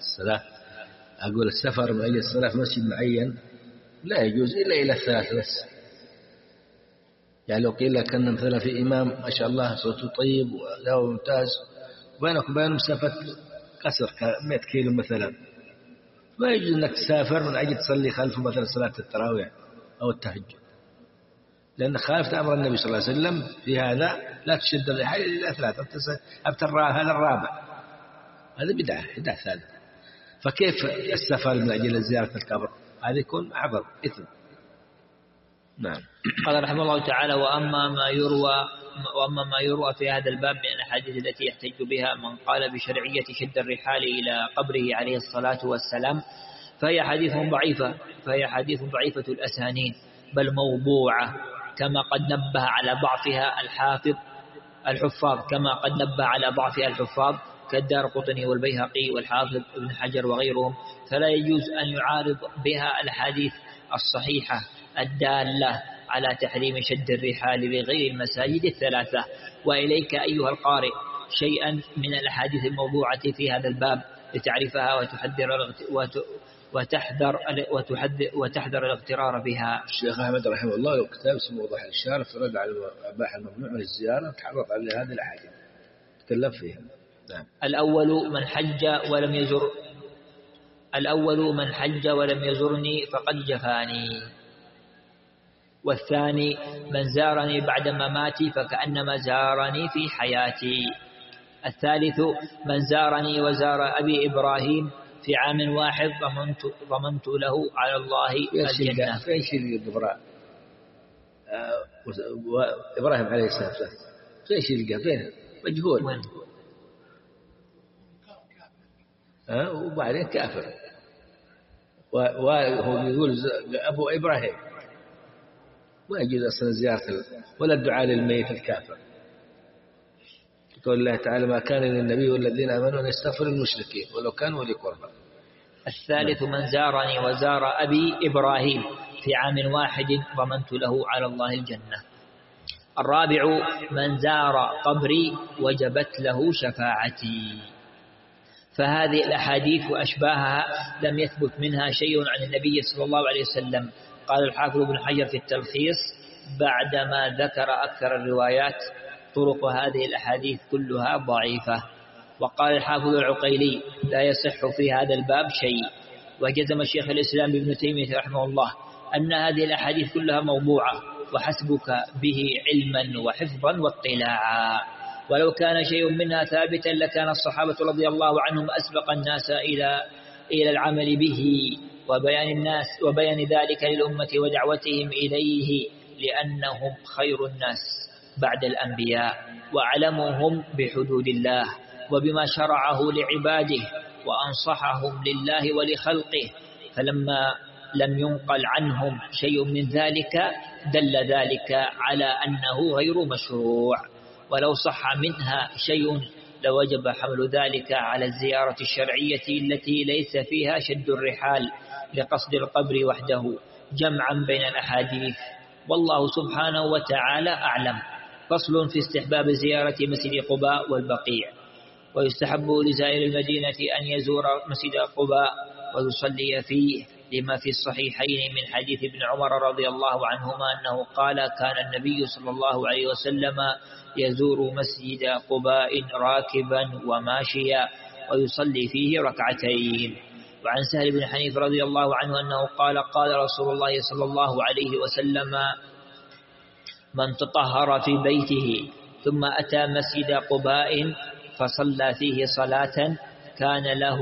السفر من أجل الصلاة في مسجد معين لا يجوز إلا إلى 3 بس. يعني لو قيل لك أن مثلا في إمام ما شاء الله صوته طيب وله ممتاز وبينك وبين مسافة قصر 100 كيلو مثلا، ما يجوز أنك تسافر من أجل تصلي خلفه مثلا صلاة التراويح أو التهجد، لأن خالفت أمر النبي صلى الله عليه وسلم في هذا لا تشد الرحال إلا 3 هذا الرابع، هذا بدعة هذا. فكيف السفر من أجل زيارة القبر؟ هذا يكون أعظم إثم. نعم. قال رحمه الله تعالى: وأما ما يروى في هذا الباب من الأحاديث التي يحتج بها من قال بشرعية شد الرحال إلى قبره عليه الصلاة والسلام فهي حديث ضعيفة الأسانيد، بل موضوعة، كما قد نبه على ضعفها الحفاظ كالدارقطني والبيهقي والحافظ ابن حجر وغيرهم، فلا يجوز أن يعارض بها الحديث الصحيحة الدالة على تحريم شد الرحال لغير المساجد الثلاثة. وإليك أيها القارئ شيئا من الأحاديث الموضوعة في هذا الباب لتعرفها وتحذر الاغترار بها. الشيخ أحمد رحمه الله له كتاب اسمه وضح الإشارة في رد على أباح الممنوع من الزيارة، تعرض على هذه الأحاديث تكلم فيها. نعم. الأول من حج ولم يزرني فقد جفاني، والثاني من زارني بعد مماتي فكأنما زارني في حياتي، الثالث من زارني وزار أبي إبراهيم في عام واحد ضمنت له على الله الجنة. فين شيء إبراهيم عليه الصلاة والسلام؟ فين شيء فين مجهول، وبعدين كافر، وهو يقول أبو إبراهيم، ما يجوز أصلا زيارة ولا الدعاء للميت الكافر. يقول الله تعالى: ما كان للنبي والذين آمنوا أن يستغفروا المشركين ولو كانوا أولي قربى. الثالث من زارني وزار أبي إبراهيم في عام واحد ضمنت له على الله الجنة. الرابع من زار قبري وجبت له شفاعتي. فهذه الأحاديث وأشباهها لم يثبت منها شيء عن النبي صلى الله عليه وسلم. قال الحافظ ابن حجر في التلخيص بعدما ذكر أكثر الروايات: طرق هذه الأحاديث كلها ضعيفة. وقال الحافظ العقيلي: لا يصح في هذا الباب شيء. وجزم الشيخ الإسلام ابن تيمية رحمه الله أن هذه الأحاديث كلها موضوعة، وحسبك به علما وحفظا واطلاعا. ولو كان شيء منها ثابتا لكان الصحابة رضي الله عنهم أسبق الناس إلى العمل به وبيان ذلك للأمة ودعوتهم إليه، لأنهم خير الناس بعد الأنبياء وأعلمهم بحدود الله وبما شرعه لعباده وأنصحهم لله ولخلقه. فلما لم ينقل عنهم شيء من ذلك دل ذلك على أنه غير مشروع. ولو صح منها شيء لوجب حمل ذلك على الزيارة الشرعية التي ليس فيها شد الرحال لقصد القبر وحده، جمعا بين الأحاديث. والله سبحانه وتعالى أعلم. فصل في استحباب زيارة مسجد قباء والبقيع. ويستحب لزائر المدينة أن يزور مسجد قباء ويصلي فيه، لما في الصحيحين من حديث ابن عمر رضي الله عنهما أنه قال: كان النبي صلى الله عليه وسلم يزور مسجد قباء راكبا وماشيا ويصلي فيه ركعتين. وعن سهل بن حنيف رضي الله عنه أنه قال: قال رسول الله صلى الله عليه وسلم: من تطهر في بيته ثم أتى مسجد قباء فصلى فيه صلاة كان له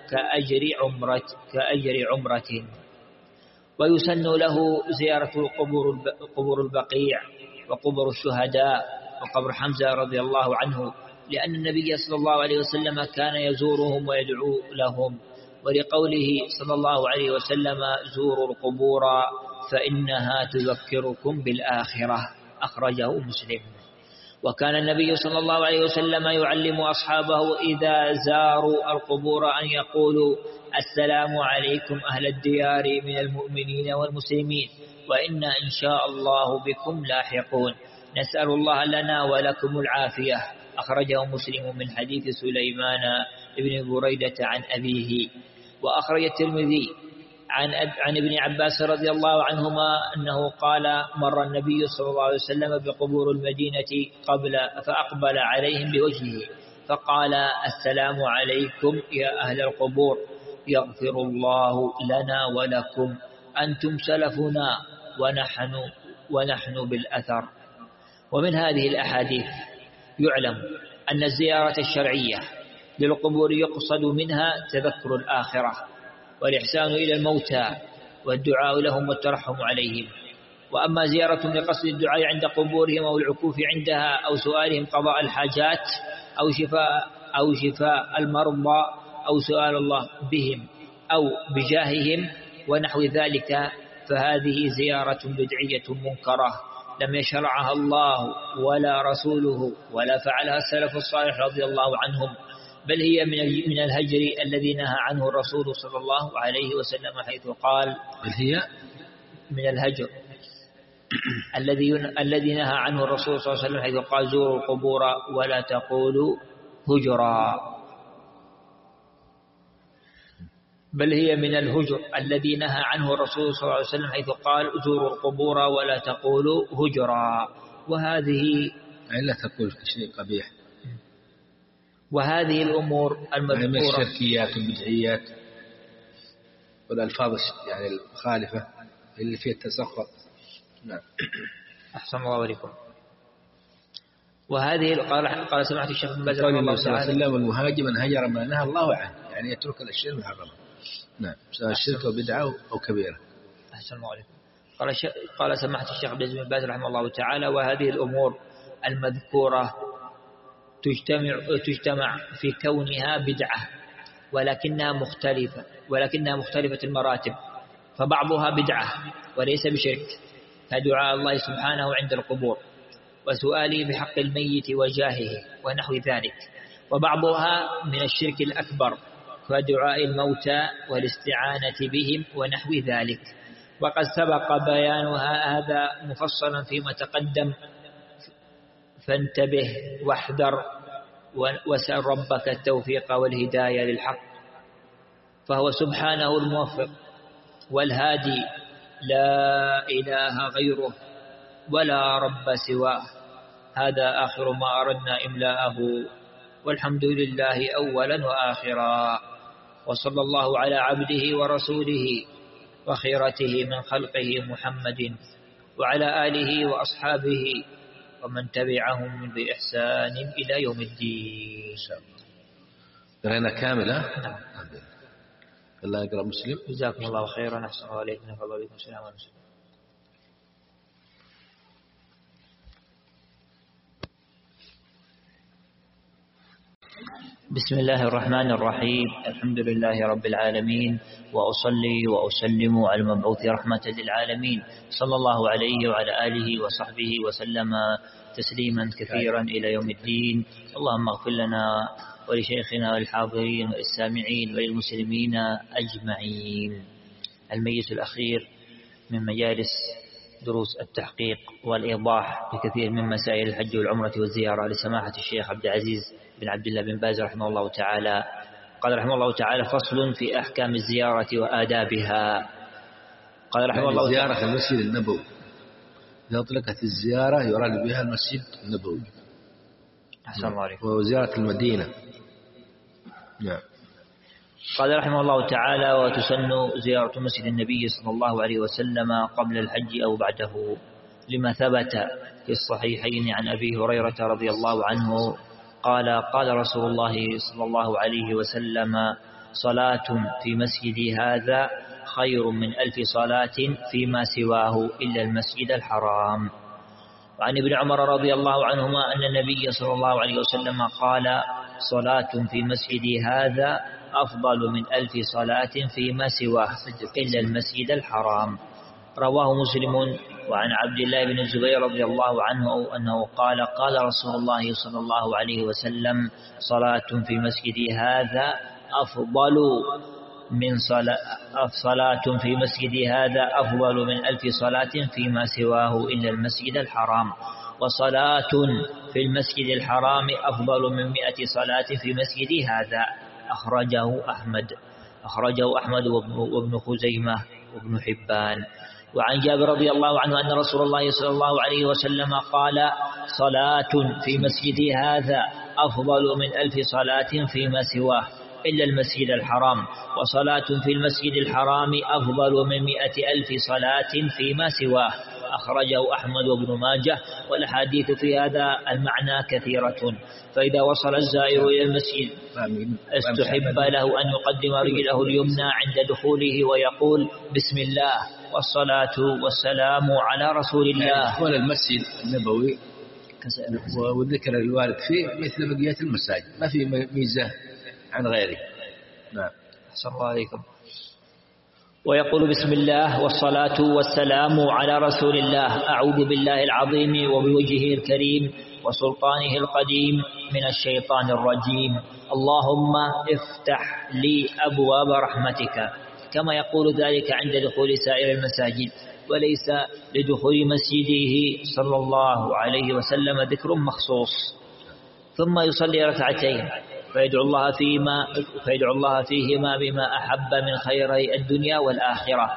كأجر عمرة. ويسن له زيارة قبور البقيع وقبور الشهداء وقبر حمزة رضي الله عنه، لأن النبي صلى الله عليه وسلم كان يزورهم ويدعو لهم، ولقوله صلى الله عليه وسلم: زوروا القبور فإنها تذكركم بالآخرة، أخرجه مسلم. وكان النبي صلى الله عليه وسلم يعلم أصحابه إذا زاروا القبور أن يقولوا: السلام عليكم أهل الديار من المؤمنين والمسلمين، وإنا إن شاء الله بكم لاحقون، نسأل الله لنا ولكم العافية، أخرجه مسلم من حديث سليمان بن بريدة عن أبيه. وأخرج الترمذي عن ابن عباس رضي الله عنهما أنه قال: مر النبي صلى الله عليه وسلم بقبور المدينة فأقبل عليهم بوجهه فقال: السلام عليكم يا أهل القبور، يغفر الله لنا ولكم، أنتم سلفنا ونحن بالأثر. ومن هذه الأحاديث يعلم أن الزيارة الشرعية للقبور يقصد منها تذكر الآخرة والإحسان إلى الموتى والدعاء لهم والترحم عليهم. وأما زيارة لقصد الدعاء عند قبورهم أو العكوف عندها أو سؤالهم قضاء الحاجات أو شفاء المرضى أو سؤال الله بهم أو بجاههم ونحو ذلك فهذه زيارة بدعية منكرة لم يشرعها الله ولا رسوله ولا فعلها السلف الصالح رضي الله عنهم، بل هي من الهجر الذي نهى عنه الرسول صلى الله عليه وسلم حيث قال بل هي من الهجر الذي نهى عنه الرسول صلى الله عليه وسلم حيث قال زوروا القبور ولا تقولوا هجرا. بل هي من الهجر الذي نهى عنه الرسول صلى الله عليه وسلم حيث قال زوروا القبور ولا تقولوا هجرا. لا تقول شيء قبيح. وهذه الأمور المذكورة من الشركيات والبدعيات والألفاظ يعني الخالفة اللي فيها التسخط. نعم. أحسن الله عليكم. وهذه قال سمعت الشيخ بن باز رحمه الله تعالى والمهاجر من هجر ما نهى الله عنه، يعني يترك الأشياء المحرمة. نعم، سواء الشرك أو بدعة أو كبيرة. أحسن الله عليكم. قال سمعت الشيخ بن باز رحمه الله تعالى وهذه الأمور المذكورة تجتمع في كونها بدعة ولكنها مختلفة المراتب، فبعضها بدعة وليس بشرك كدعاء الله سبحانه عند القبور وسؤاله بحق الميت وجاهه ونحو ذلك، وبعضها من الشرك الأكبر كدعاء الموتى والاستعانة بهم ونحو ذلك. وقد سبق بيان هذا مفصلا فيما تقدم، فانتبه واحذر واسأل ربك التوفيق والهداية للحق، فهو سبحانه الموفق والهادي لا إله غيره ولا رب سواه. هذا آخر ما أردنا إملاءه، والحمد لله أولا وآخرا، وصلى الله على عبده ورسوله وخيرته من خلقه محمد وعلى آله وأصحابه ومن تبعهم بإحسان إلى يوم الدين. قرأنا كاملة. نعم. الله يقرأ مسلم. جزاكم الله خيرا. أحسن الله عليكم. نفضل عليكم. السلام عليكم. بسم الله الرحمن الرحيم. الحمد لله رب العالمين، وأصلي وأسلم على المبعوث رحمة للعالمين صلى الله عليه وعلى آله وصحبه وسلم تسليما كثيرا إلى يوم الدين. اللهم اغفر لنا ولشيخنا والحاضرين والسامعين وللمسلمين أجمعين. الميت الأخير من مجالس دروس التحقيق والإيضاح بكثير من مسائل الحج والعمرة والزيارة لسماحة الشيخ عبد العزيز بن عبد الله بن باز رحمه الله تعالى. قال رحمه الله تعالى: فصل في أحكام الزيارة وآدابها. قال رحمه الله تعالى: زيارة المسجد النبوي، إذا أطلقت الزيارة يراد بها المسجد النبوي. أحسن الله عليكم. وزيارة المدينة. نعم. قال رحمه الله تعالى: وتسن زيارة مسجد النبي صلى الله عليه وسلم قبل الحج أو بعده، لما ثبت في الصحيحين عن أبي هريرة رضي الله عنه قال: قال رسول الله صلى الله عليه وسلم: صلاة في مسجدي هذا خير من 1000 صلاة فيما سواه إلا المسجد الحرام. وعن ابن عمر رضي الله عنهما أن النبي صلى الله عليه وسلم قال: صلاة في مسجدي هذا أفضل من 1000 صلاة فيما سواه إلا المسجد الحرام. رواه مسلم. وعن عبد الله بن الزبير رضي الله عنه أنه قال: قال رسول الله صلى الله عليه وسلم: صلاة في مسجدي هذا أفضل من 1000 صلاة فيما سواه إلا المسجد الحرام. وصلاة في المسجد الحرام أفضل من 100 صلاة في مسجدي هذا. أخرجه أحمد وابن خزيمة وابن حبان. وعن جابر رضي الله عنه أن رسول الله صلى الله عليه وسلم قال: صلاة في مسجدي هذا أفضل من 1000 صلاة فيما سواه إلا المسجد الحرام. وصلاة في المسجد الحرام أفضل من 100,000 صلاة فيما سواه. أخرجه أحمد وابن ماجه، والأحاديث في هذا المعنى كثيرة. فإذا وصل الزائر إلى المسجد استحب له أن يقدم رجله اليمنى عند دخوله ويقول بسم الله والصلاة والسلام على رسول الله. دخول المسجد النبوي وذكر الوارد فيه مثل بقية المساجد، ما في ميزة عن غيره. نعم. أحسن الله عليكم. ويقول بسم الله والصلاة والسلام على رسول الله، أعوذ بالله العظيم وبوجهه الكريم وسلطانه القديم من الشيطان الرجيم، اللهم افتح لي أبواب رحمتك، كما يقول ذلك عند دخول سائر المساجد، وليس لدخول مسجده صلى الله عليه وسلم ذكر مخصوص. ثم يصلي ركعتين فيدعو الله فيهما بما أحب من خيري الدنيا والآخرة.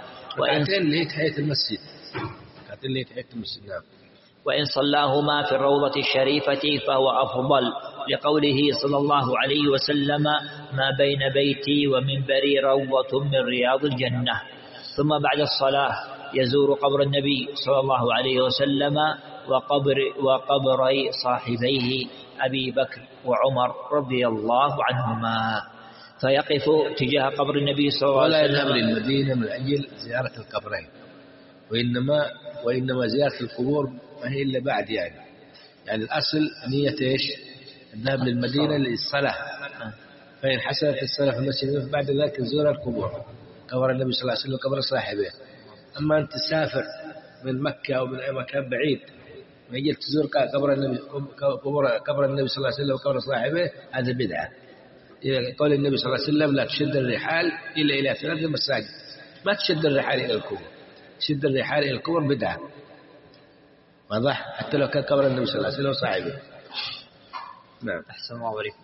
وإن صلاهما في الروضة الشريفة فهو أفضل، لقوله صلى الله عليه وسلم ما بين بيتي ومنبري روضة من رياض الجنة. ثم بعد الصلاة يزور قبر النبي صلى الله عليه وسلم وقبري صاحبيه أبي بكر وعمر رضي الله عنهما، فيقف تجاه قبر النبي صلى الله عليه وسلم. ولا يذهب للمدينة من أجل زيارة القبرين، وإنما زيارة القبور ما هي إلا بعد يعني الأصل نية إيش؟ الذهاب للمدينة للصلاة، فإن حصلت الصلاة في المسجد بعد ذلك زور القبور، قبر النبي صلى الله عليه وسلم وقبر صاحبه. أما أنت تسافر من مكة أو من أي مكان بعيد ما يجي تزور قبر النبي صلى الله عليه وسلم وقبر صاحبه، هذا بدعة. قول النبي صلى الله عليه وسلم لا تشد الرحال إلا إلى 3 مساجد، ما تشد الرحال إلى القبور، تشد الرحال إلى القبور بدعة، واضح؟ حتى لو كان قبر النبي صلى الله عليه وسلم وصاحبه. نعم. أحسن الله عليكم.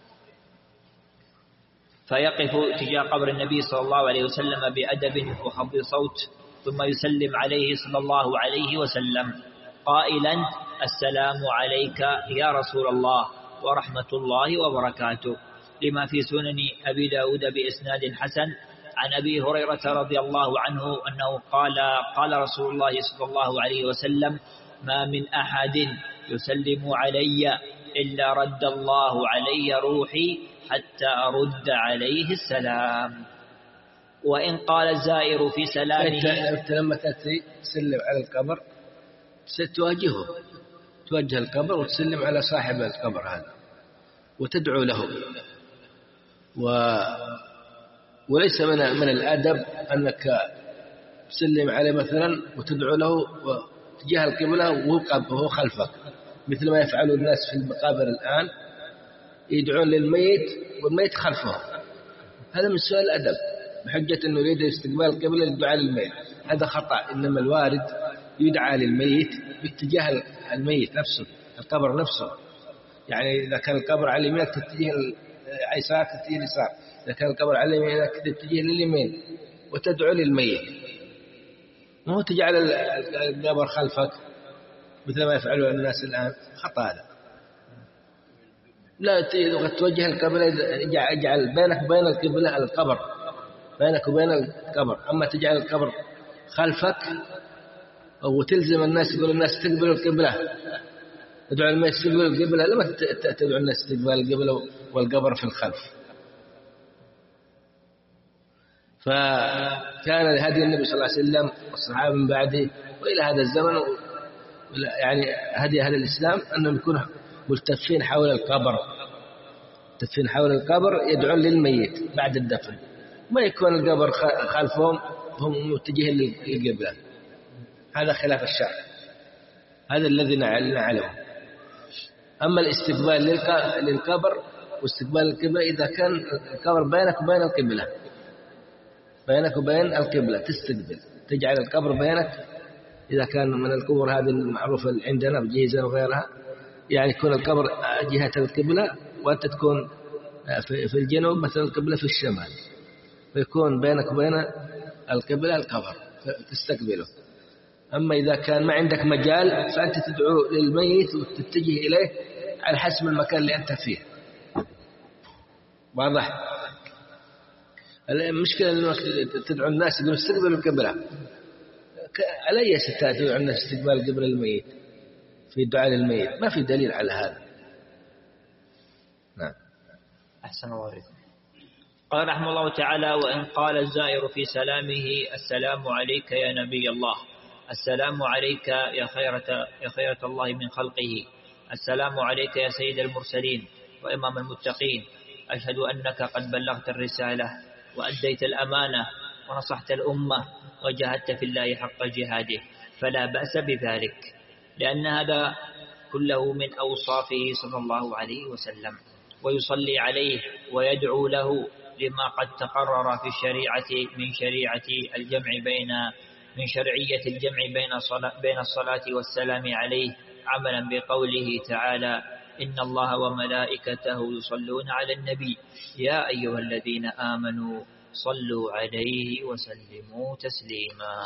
فيقف تجاه قبر النبي صلى الله عليه وسلم بأدب وخفض صوت، ثم يسلم عليه صلى الله عليه وسلم قائلا السلام عليك يا رسول الله ورحمة الله وبركاته، لما في سنن أبي داود بإسناد حسن عن أبي هريرة رضي الله عنه أنه قال رسول الله صلى الله عليه وسلم ما من أحد يسلم علي إلا رد الله علي روحي حتى أرد عليه السلام. وإن قال الزائر في سلامه، أنت لما تأتي تسلم على القبر ستواجهه، توجه القبر وتسلم على صاحب القبر هذا وتدعو له، وليس من الأدب أنك تسلم عليه مثلا وتدعو له وتجاه القبلة وهو خلفك، مثل ما يفعل الناس في المقابر الآن، يدعون للميت والميت خلفه، هذا من سوء الأدب بحجة أنه يريد استقبال القبلة للدعاء للميت، هذا خطأ. إنما الوارد يدعى للميت باتجاه الميت نفسه، القبر نفسه، يعني إذا كان القبر على اليمين تتجه اليسار تتجه اليسار، إذا كان القبر على اليمين تتجه لليمين وتدعو للميت، ما هو تجعل القبر خلفك مثل ما يفعله الناس الآن، خطأ هذا. لا توجه القبلة، اجعل بينك وبين القبلة القبر، بينك وبين القبر، أما تجعل القبر خلفك وتلزم الناس، يقول الناس تقبلوا القبلة، تدعو الناس تقبلوا القبلة، لما تدعو الناس تقبل القبلة والقبر في الخلف. فكان هدي النبي صلى الله عليه وسلم والصحابة من بعده وإلى هذا الزمن، يعني هدي أهل الإسلام أنهم يكونوا ملتفين حول القبر، ملتفين حول القبر يدعون للميت بعد الدفن، ما يكون القبر خلفهم هم متجهين للقبلة، هذا خلاف الشرع، هذا الذي نعلمه. أما الاستقبال للقبر واستقبال القبلة إذا كان القبر بينك وبين القبلة، بينك وبين القبلة تستقبل، تجعل القبر بينك، إذا كان من القبور هذه المعروفة عندنا بجيزة وغيرها، يعني يكون القبر جهة القبلة وأنت تكون في الجنوب، مثلا القبلة في الشمال، فيكون بينك وبين القبلة القبر تستقبله. أما إذا كان ما عندك مجال فأنت تدعو للميت وتتجه إليه على حسب المكان اللي أنت فيه، واضح؟ المشكلة أنه تدعو الناس يقولوا استقبلوا القبلة، علي ستاتي عن استقبال قبر الميت في دعاء للميت؟ ما في دليل على هذا. نعم. أحسن الله عليكم. قال رحمه الله تعالى: وإن قال الزائر في سلامه: السلام عليك يا نبي الله، السلام عليك يا خيرة الله من خلقه، السلام عليك يا سيد المرسلين وإمام المتقين، أشهد أنك قد بلغت الرسالة وأديت الأمانة ونصحت الأمة وجاهدت في الله حق جهاده، فلا بأس بذلك، لأن هذا كله من أوصافه صلى الله عليه وسلم، ويصلي عليه ويدعو له لما قد تقرر في الشريعة من شريعة الجمع من شرعية الجمع بين الصلاة والسلام عليه، عملا بقوله تعالى: إن الله وملائكته يصلون على النبي يا أيها الذين آمنوا صلوا عليه وسلموا تسليما.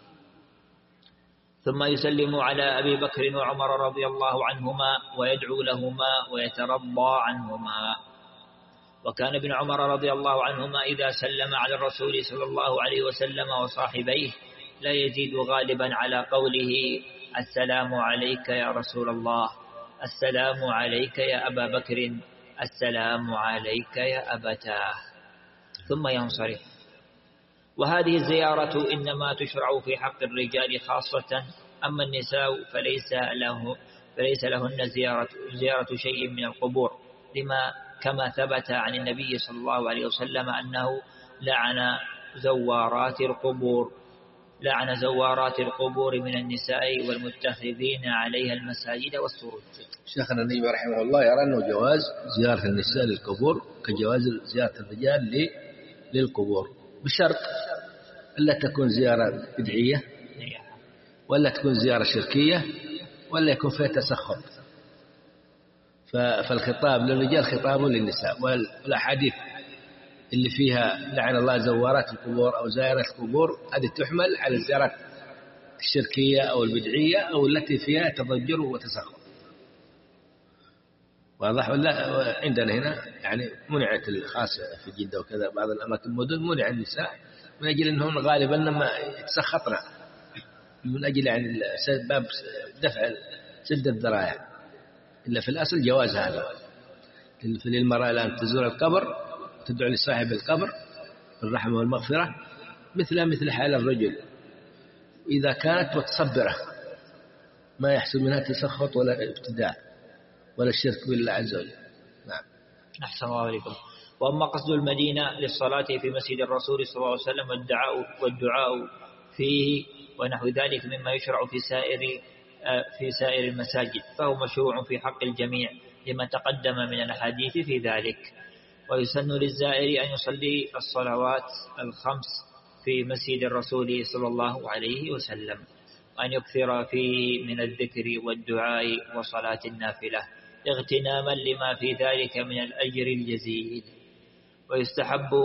ثم يسلم على أبي بكر وعمر رضي الله عنهما ويدعو لهما ويترضى عنهما. وكان ابن عمر رضي الله عنهما إذا سلم على الرسول صلى الله عليه وسلم وصاحبيه لا يزيد غالبا على قوله: السلام عليك يا رسول الله، السلام عليك يا أبا بكر، السلام عليك يا أبتاه، ثم ينصرف. وهذه الزيارة إنما تشرع في حق الرجال خاصة، أما النساء فليس لهن زيارة شيء من القبور، كما ثبت عن النبي صلى الله عليه وسلم أنه لعن زوارات القبور من النساء والمتخذين عليها المساجد والسروج. شيخنا النبي رحمه الله يرى أنه جواز زيارة النساء للقبور كجواز زيارة الرجال للقبور، بشرط ألا تكون زيارة بدعية، ولا تكون زيارة شركية، ولا يكون فيها تسخط. فالخطاب للرجال خطاب للنساء، والأحاديث اللي فيها لعن الله زوارات القبور أو زائرة القبور هذه تحمل على الزيارات الشركية أو البدعية أو التي فيها تضجر وتسخط. واضح ولا؟ عندنا هنا يعني منعت الخاصة في جدة وكذا بعض الأماكن المدن منع النساء من أجل أنهم غالبا لما يتسخطنا، من أجل يعني باب دفع سد الذرائع، إلا في الأصل جواز هذا. للمرأة الآن تزور القبر تدعو لصاحب القبر بالرحمة والمغفرة مثل حال الرجل، إذا كانت متصبرة ما يحصل منها تسخط ولا ابتداع ولا الشرك بالله عز وجل. نعم. أحسن الله عليكم. وأما قصد المدينة للصلاة في مسجد الرسول صلى الله عليه وسلم والدعاء فيه ونحو ذلك مما يشرع في سائر المساجد، فهو مشروع في حق الجميع لما تقدم من الأحاديث في ذلك. ويسن للزائر أن يصلي الصلوات الخمس في مسجد الرسول صلى الله عليه وسلم، وأن يكثر فيه من الذكر والدعاء وصلاة النافلة اغتناما لما في ذلك من الأجر الجزيل. ويستحب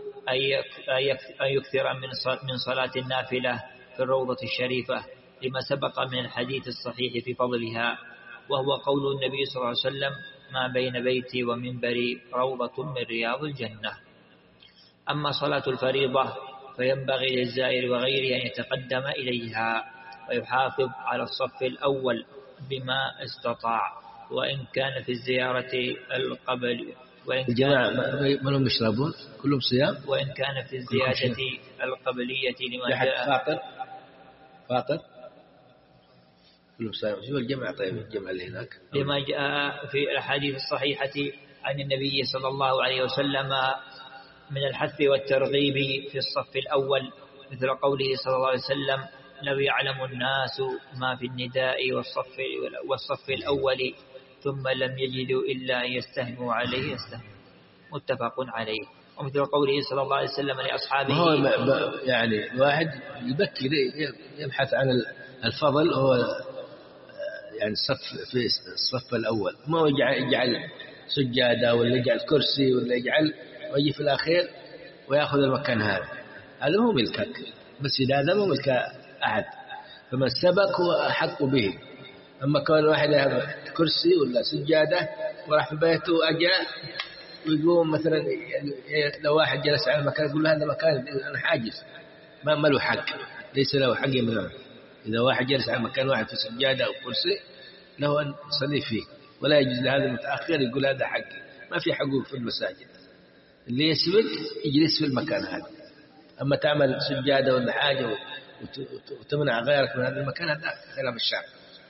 أن يكثر من صلاة النافلة في الروضة الشريفة لما سبق من الحديث الصحيح في فضلها، وهو قول النبي صلى الله عليه وسلم: ما بين بيتي ومنبري روضة من رياض الجنة. أما صلاة الفريضة فينبغي للزائر وغيره أن يتقدم إليها ويحافظ على الصف الأول بما استطاع، وإن كان في الزيارة القبل الجماعة منهم يشربون كلهم صيام، وإن كان في الزيادة القبلية لما جاء فاطر كلهم صيام. شو الجماعة؟ طيب الجماعة اللي هناك لما جاء في الأحاديث الصحيحة عن النبي صلى الله عليه وسلم من الحث والترغيب في الصف الأول، مثل قوله صلى الله عليه وسلم: لو يعلم الناس ما في النداء والصف الأول ثم لم يجدوا إلا أن يستهموا عليه يستهموا، متفق عليه. ومثل قوله صلى الله عليه وسلم لأصحابه: يعني الواحد يبكي يبحث عن الفضل، هو يعني الصف في الصف الأول، ما يجعل سجادة ولا يجعل كرسي ولا يجعل ويجي في الأخير ويأخذ المكان هذا مو ملكك، بس هذا مو ملك أحد، فمن سبق هو أحق به. أما كون واحد كرسي ولا سجادة وراح في بيته وأجا ويقوم مثلا، لو واحد جلس على المكان يقول له هذا مكان أنا حاجز، ما له حق، ليس له حق يمنعه. إذا واحد جلس على مكان واحد في سجادة أو كرسي له أن يصلي فيه، ولا يجوز لهذا المتأخر يقول هذا حقي. ما في حقوق في المساجد، اللي يسبق يجلس في المكان هذا. أما تعمل سجادة ولا حاجة وتمنع غيرك من هذا المكان، هذا خلاف الشرع.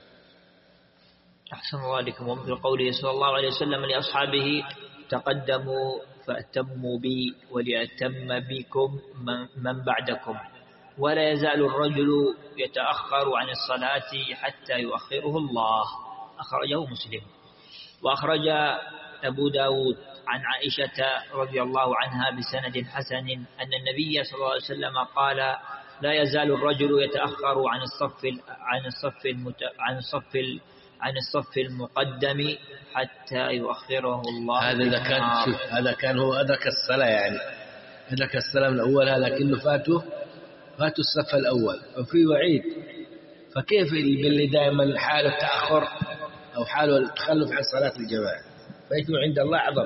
أحسن الله عليكم. ومثل قوله صلى الله عليه وسلم لأصحابه: تقدموا فأتموا بي وليأتم بكم من بعدكم، ولا يزال الرجل يتأخر عن الصلاة حتى يؤخره الله. أخرجه مسلم. وأخرج أبو داود عن عائشة رضي الله عنها بسند حسن أن النبي صلى الله عليه وسلم قال: لا يزال الرجل يتأخر عن الصف المقدم حتى يؤخره الله. هذا كان هو أدرك الصلاة، يعني أدرك الصلاة من أولها، لكنه فاتوا الصف الأول، وفي وعيد. فكيف اللي دائما حاله التأخر أو حاله التخلف عن صلاة الجماعة؟ فإثمه عند الله أعظم.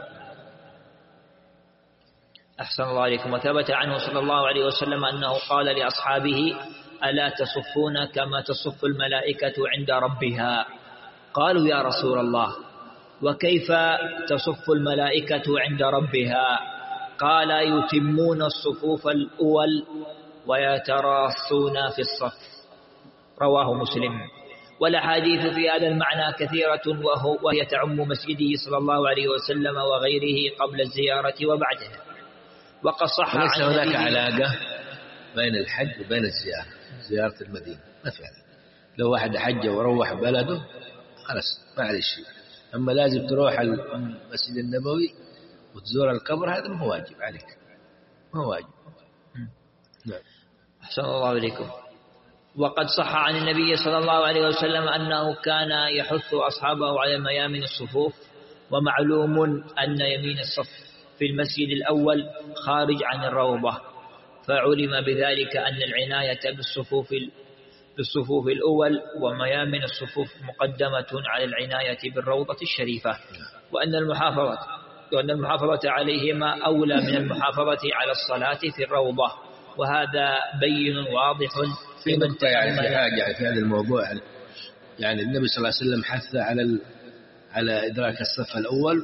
أحسن الله عليكم. وثبت عنه صلى الله عليه وسلم أنه قال لأصحابه: ألا تصفون كما تصف الملائكة عند ربها؟ قالوا: يا رسول الله، وكيف تصف الملائكة عند ربها؟ قال: يتمون الصفوف الأول ويتراصون في الصف. رواه مسلم. والأحاديث في هذا المعنى كثيرة، وهي تعم مسجده صلى الله عليه وسلم وغيره قبل الزيارة وبعدها. وقد صح عن وليس هناك علاقة بين الحج وبين زيارة المدينة. مثلا لو واحد حج وروح بلده خلاص ما عليه شيء. أما لازم تروح المسجد النبوي وتزور القبر، هذا ما هو واجب عليك، ما هو واجب. نعم. أحسن الله عليكم. وقد صح عن النبي صلى الله عليه وسلم أنه كان يحث أصحابه على ميامن الصفوف. ومعلوم أن يمين الصف في المسجد الأول خارج عن الروضة، فعلم بذلك أن العناية بالصفوف الأول وميامن الصفوف مقدمة على العناية بالروضة الشريفة، وأن المحافظة عليهما أولى من المحافظة على الصلاة في الروضة. وهذا بين واضح في نقطة يعني في حاجة في هذا الموضوع. يعني النبي صلى الله عليه وسلم حث على إدراك الصف الأول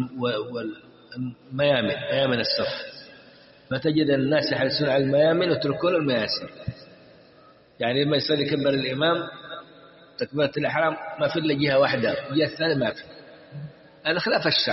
ميامن الصف، فتجد الناس يحرصون على الميامن ويتركون المياسر. يعني لما يصلي كبر الإمام تكبيرة الإحرام ما في إلا جهة واحدة، الجهة الثانية ما في. هذا خلاف الشرع.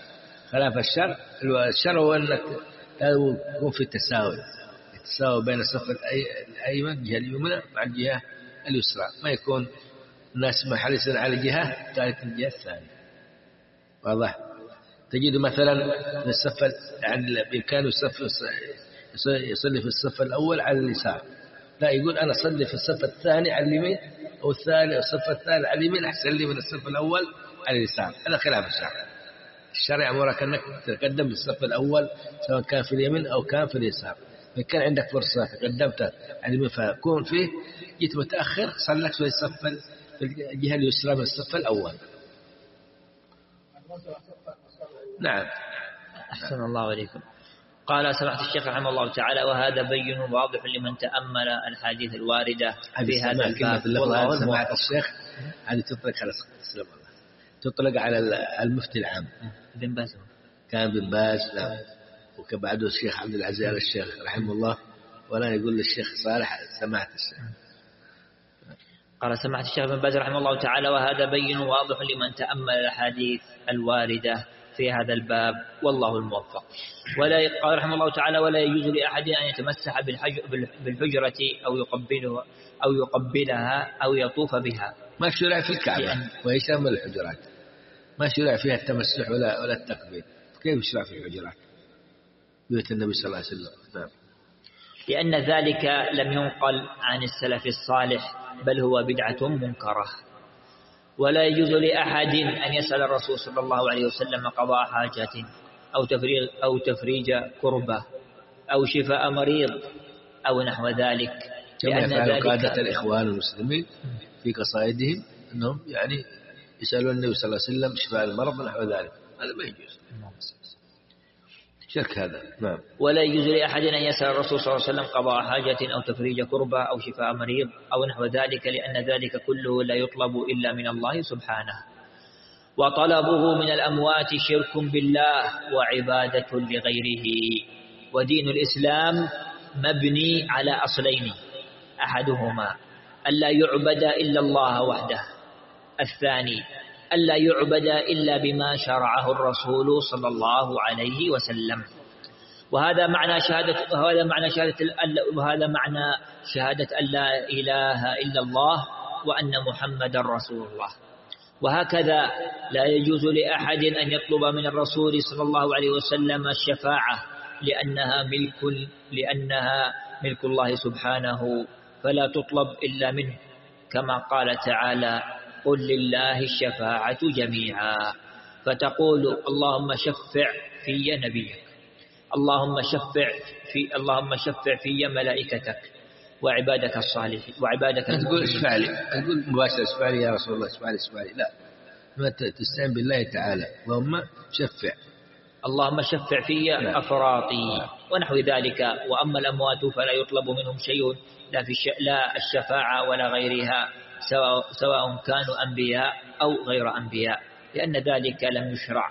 الشرع هو أنك يكون في التساوي بين الصف الأيمن الجهة اليمنى مع الجهة اليسرى، ما يكون الناس محرصين على جهة تارك الجهة الثانية. واضح؟ تجد مثلا في الصف يعني كانوا يصلي في الصف الأول على اليسار، لا يقول أنا أصلي في الصف الثاني على اليمين، أو الصف الثاني على اليمين أحسن لي من الصف الأول على اليسار. هذا خلاف الشرع. الشرع أمرك أنك تتقدم بالصف الأول سواء كان في اليمين أو كان في اليسار. إن كان عندك فرصة تقدمت على اليمين فكون فيه، جيت متأخر صلت في الجهة اليسرى من الصف الأول. نعم. أحسن الله عليكم. قال سمعت الشيخ رحمه الله تعالى: وهذا بين واضح لمن تأمل الحديث الواردة في هذا الباب. والله سمعت الشيخ هذه تطلق على السلام الله، تطلق على المفتي العام بن باز، كان بن باز، لا وكبعده الشيخ عبد العزيز الشيخ رحمه الله، ولا يقول للشيخ صالح سمعت الشيخ. قال سمعت الشيخ بن باز رحمه الله تعالى: وهذا بين واضح لمن تأمل الأحاديث الواردة في هذا الباب، والله الموفق. قال رحمه الله تعالى: ولا يجوز لأحد أن يتمسح بالحجرة أو يقبلها أو يطوف بها. ما شرع في الكعبة ويشمل الحجرات، ما شرع فيها التمسح ولا التقبيل. كيف يشرع في الحجرات بيت النبي صلى الله عليه وسلم؟ نعم. لأن ذلك لم ينقل عن السلف الصالح، بل هو بدعة منكرة. ولا يجوز لأحد أن يسأل الرسول صلى الله عليه وسلم قضاء حاجة أو تفريج كربة أو شفاء مريض أو نحو ذلك، لأن ذلك قادة الإخوان المسلمين في قصائدهم أنهم يعني يسألون النبي صلى الله عليه وسلم شفاء المرض ونحو ذلك، هذا ما يجوز. شرك هذا. نعم. ولا يجوز لأحد أن يسأل الرسول صلى الله عليه وسلم قضاء حاجة أو تفريج كربة أو شفاء مريض أو نحو ذلك، لأن ذلك كله لا يطلب إلا من الله سبحانه. وطلبه من الأموات شرك بالله وعبادة لغيره. ودين الإسلام مبني على أصلين: أحدهما ألا يعبد إلا الله وحده، الثاني ألا يعبد إلا بما شرعه الرسول صلى الله عليه وسلم. وهذا معنى شهادة أن لا إله إلا الله وأن محمد رسول الله. وهكذا لا يجوز لأحد أن يطلب من الرسول صلى الله عليه وسلم الشفاعة، لأنها ملك الله سبحانه، فلا تطلب إلا منه، كما قال تعالى: قل لله الشفاعة جميعا. فتقول: اللهم شفع في نبيك، اللهم شفع في ملائكتك وعبادك الصالحين وعبادك لا تقول اشفع لي، تقول مباشرة اشفع لي يا رسول الله، اشفع لي، لا، ما تستعين بالله تعالى. اللهم شفع في أفراطي ونحو ذلك. وأما الأموات فلا يطلب منهم شيء، لا الشفاعة ولا غيرها، سواء كانوا أنبياء أو غير أنبياء، لأن ذلك لم يشرع،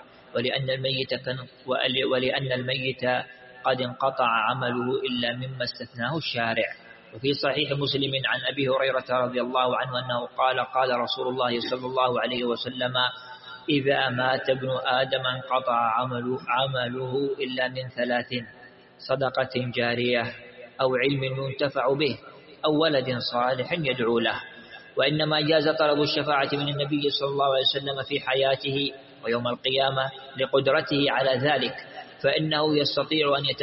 ولأن الميت قد انقطع عمله إلا مما استثناه الشارع. وفي صحيح مسلم عن أبي هريرة رضي الله عنه أنه قال رسول الله صلى الله عليه وسلم: إذا مات ابن آدم انقطع عمله إلا من 3: صدقة جارية أو علم ينتفع به أو ولد صالح يدعو له. وإنما جاز طلب الشفاعة من النبي صلى الله عليه وسلم في حياته ويوم القيامة لقدرته على ذلك، فإنه يستطيع أن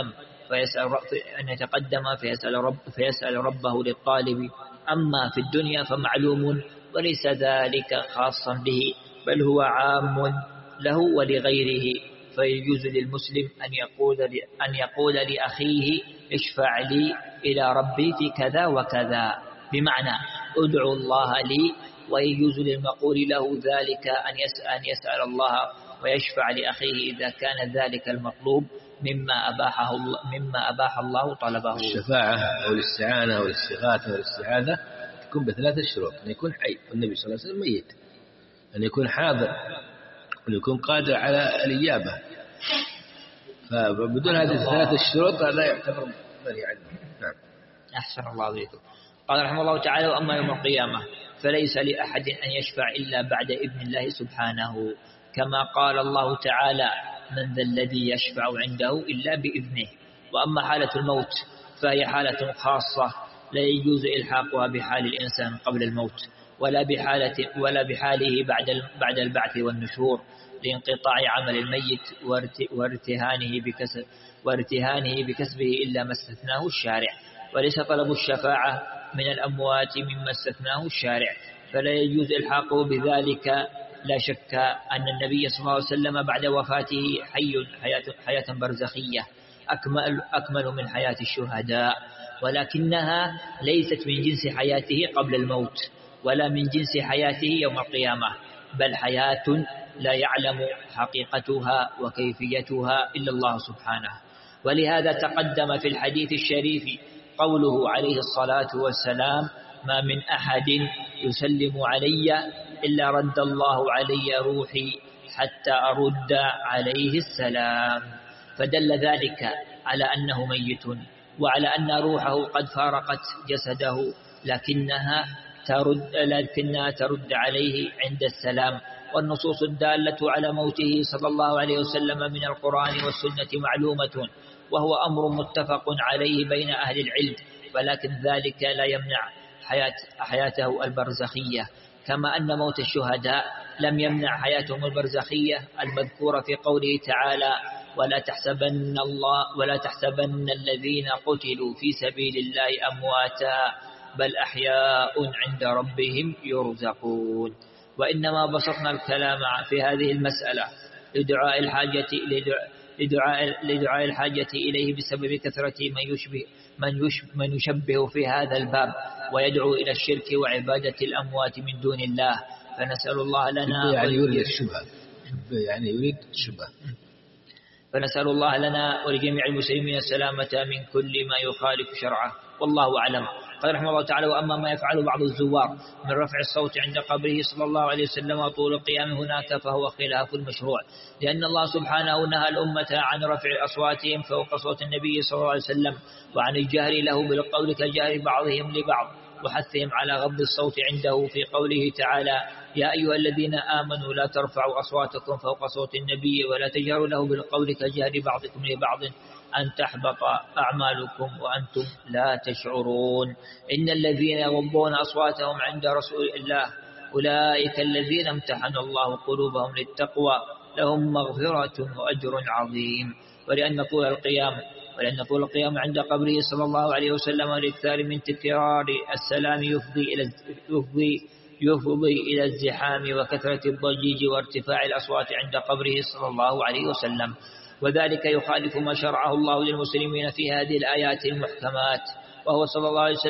يتقدم فيسأل ربه للطالب. أما في الدنيا فمعلوم وليس ذلك خاصا به، بل هو عام له ولغيره. فيجوز للمسلم أن يقول لأخيه: اشفع لي إلى ربي في كذا وكذا، بمعنى ادعو الله لي. ويجوز للمقول له ذلك أن يسأل الله ويشفع لأخيه إذا كان ذلك المطلوب مما أباح الله طلبه. الشفاعة أو الاستعانة أو الاستغاثة أو الاستعاذة تكون بثلاثة شروط: أن يكون حي، والنبي صلى الله عليه وسلم ميت، أن يكون حاضر، وأن يكون قادر على الإجابة. فبدون هذه الثلاثة الشروط لا يعتبر منهي عنه. نعم. أحسن الله عليكم. قال رحمه الله تعالى: وأما يوم القيامة فليس لأحد أن يشفع إلا بعد إذن الله سبحانه، كما قال الله تعالى: من ذا الذي يشفع عنده إلا بإذنه. وأما حالة الموت فهي حالة خاصة لا يجوز إلحاقها بحال الإنسان قبل الموت، ولا بحاله بعد البعث والنشور، لانقطاع عمل الميت وارتهانه بكسبه إلا ما استثناه الشارع. وليس طلب الشفاعة من الأموات مما استثناه الشارع، فلا يجوز إلحاقه بذلك. لا شك أن النبي صلى الله عليه وسلم بعد وفاته حياة برزخية أكمل من حياة الشهداء، ولكنها ليست من جنس حياته قبل الموت ولا من جنس حياته يوم القيامة، بل حياة لا يعلم حقيقتها وكيفيتها إلا الله سبحانه. ولهذا تقدم في الحديث الشريف قوله عليه الصلاة والسلام: ما من أحد يسلم علي إلا رد الله علي روحي حتى أرد عليه السلام. فدل ذلك على أنه ميت، وعلى أن روحه قد فارقت جسده، لكنها ترد عليه عند السلام. والنصوص الدالة على موته صلى الله عليه وسلم من القرآن والسنة معلومة، وهو أمر متفق عليه بين أهل العلم، ولكن ذلك لا يمنع حياته البرزخية، كما أن موت الشهداء لم يمنع حياتهم البرزخية المذكورة في قوله تعالى: ولا تحسبن الذين قتلوا في سبيل الله أمواتا بل أحياء عند ربهم يرزقون. وإنما بسطنا الكلام في هذه المسألة لدعاء الحاجة إليه بسبب كثرة من يشبه في هذا الباب ويدعو إلى الشرك وعبادة الأموات من دون الله. فنسأل الله لنا يعني يريد الشبهة، يعني يريد الشبهة. فنسأل الله لنا ولجميع المسلمين السلامة من كل ما يخالف شرعه، والله أعلم. قال رحمه الله تعالى: وأما ما يفعل بعض الزوار من رفع الصوت عند قبره صلى الله عليه وسلم وطول القيام هناك فهو خلاف المشروع، لأن الله سبحانه نهى الأمة عن رفع أصواتهم فوق صوت النبي صلى الله عليه وسلم، وعن الجهر له بالقول كجهر بعضهم لبعض، وحثهم على غض الصوت عنده في قوله تعالى: يا أيها الذين آمنوا لا ترفعوا أصواتكم فوق صوت النبي ولا تجهروا له بالقول كجهر بعضكم لبعض أن تحبط أعمالكم وأنتم لا تشعرون. إن الذين يغضون أصواتهم عند رسول الله أولئك الذين امتحن الله قلوبهم للتقوى لهم مغفرة وأجر عظيم. ولأن طول القيام عند قبره صلى الله عليه وسلم والإكثار من تكرار السلام يفضي إلى الزحام وكثرة الضجيج وارتفاع الأصوات عند قبره صلى الله عليه وسلم، وذلك يخالف ما شرعه الله للمسلمين في هذه الآيات المحكمات، وهو صلى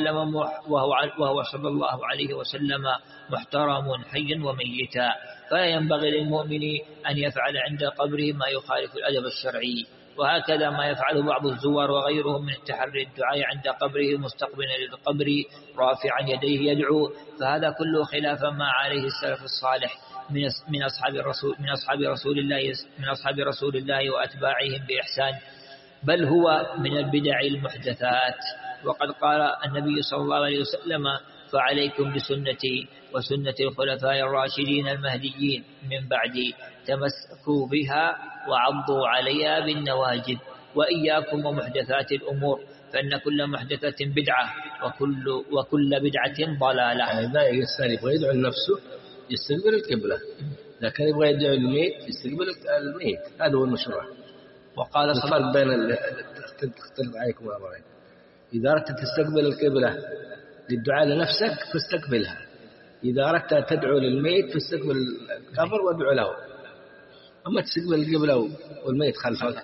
الله عليه وسلم محترم حيا وميتا، فلا ينبغي للمؤمن أن يفعل عند قبره ما يخالف الأدب الشرعي. وهكذا ما يفعل بعض الزوار وغيرهم من تحري الدعاء عند قبره مستقبلا للقبر رافعا يديه يدعو، فهذا كله خلاف ما عليه السلف الصالح من أصحاب رسول الله وأتباعهم بإحسان، بل هو من البدع المحدثات. وقد قال النبي صلى الله عليه وسلم: فعليكم بسنتي وسنة الخلفاء الراشدين المهديين من بعدي، تمسكوا بها وعضوا عليها بالنواجذ، وإياكم ومحدثات الأمور، فإن كل محدثة بدعة وكل بدعة ضلالة. هذا الإنسان يبغى يدعو لنفسه يستقبل القبلة، لكن يبغى يدعو الميت يستقبل الميت، هذا هو المشروع. وقال الفرق بين تختلف عليكم الأمرين: إذا أردت تستقبل القبلة للدعاء لنفسك فاستقبلها، إذا أردت تدعو للميت فاستقبل القبر وادعو له، أما تستقبل القبلة والميت خلفك.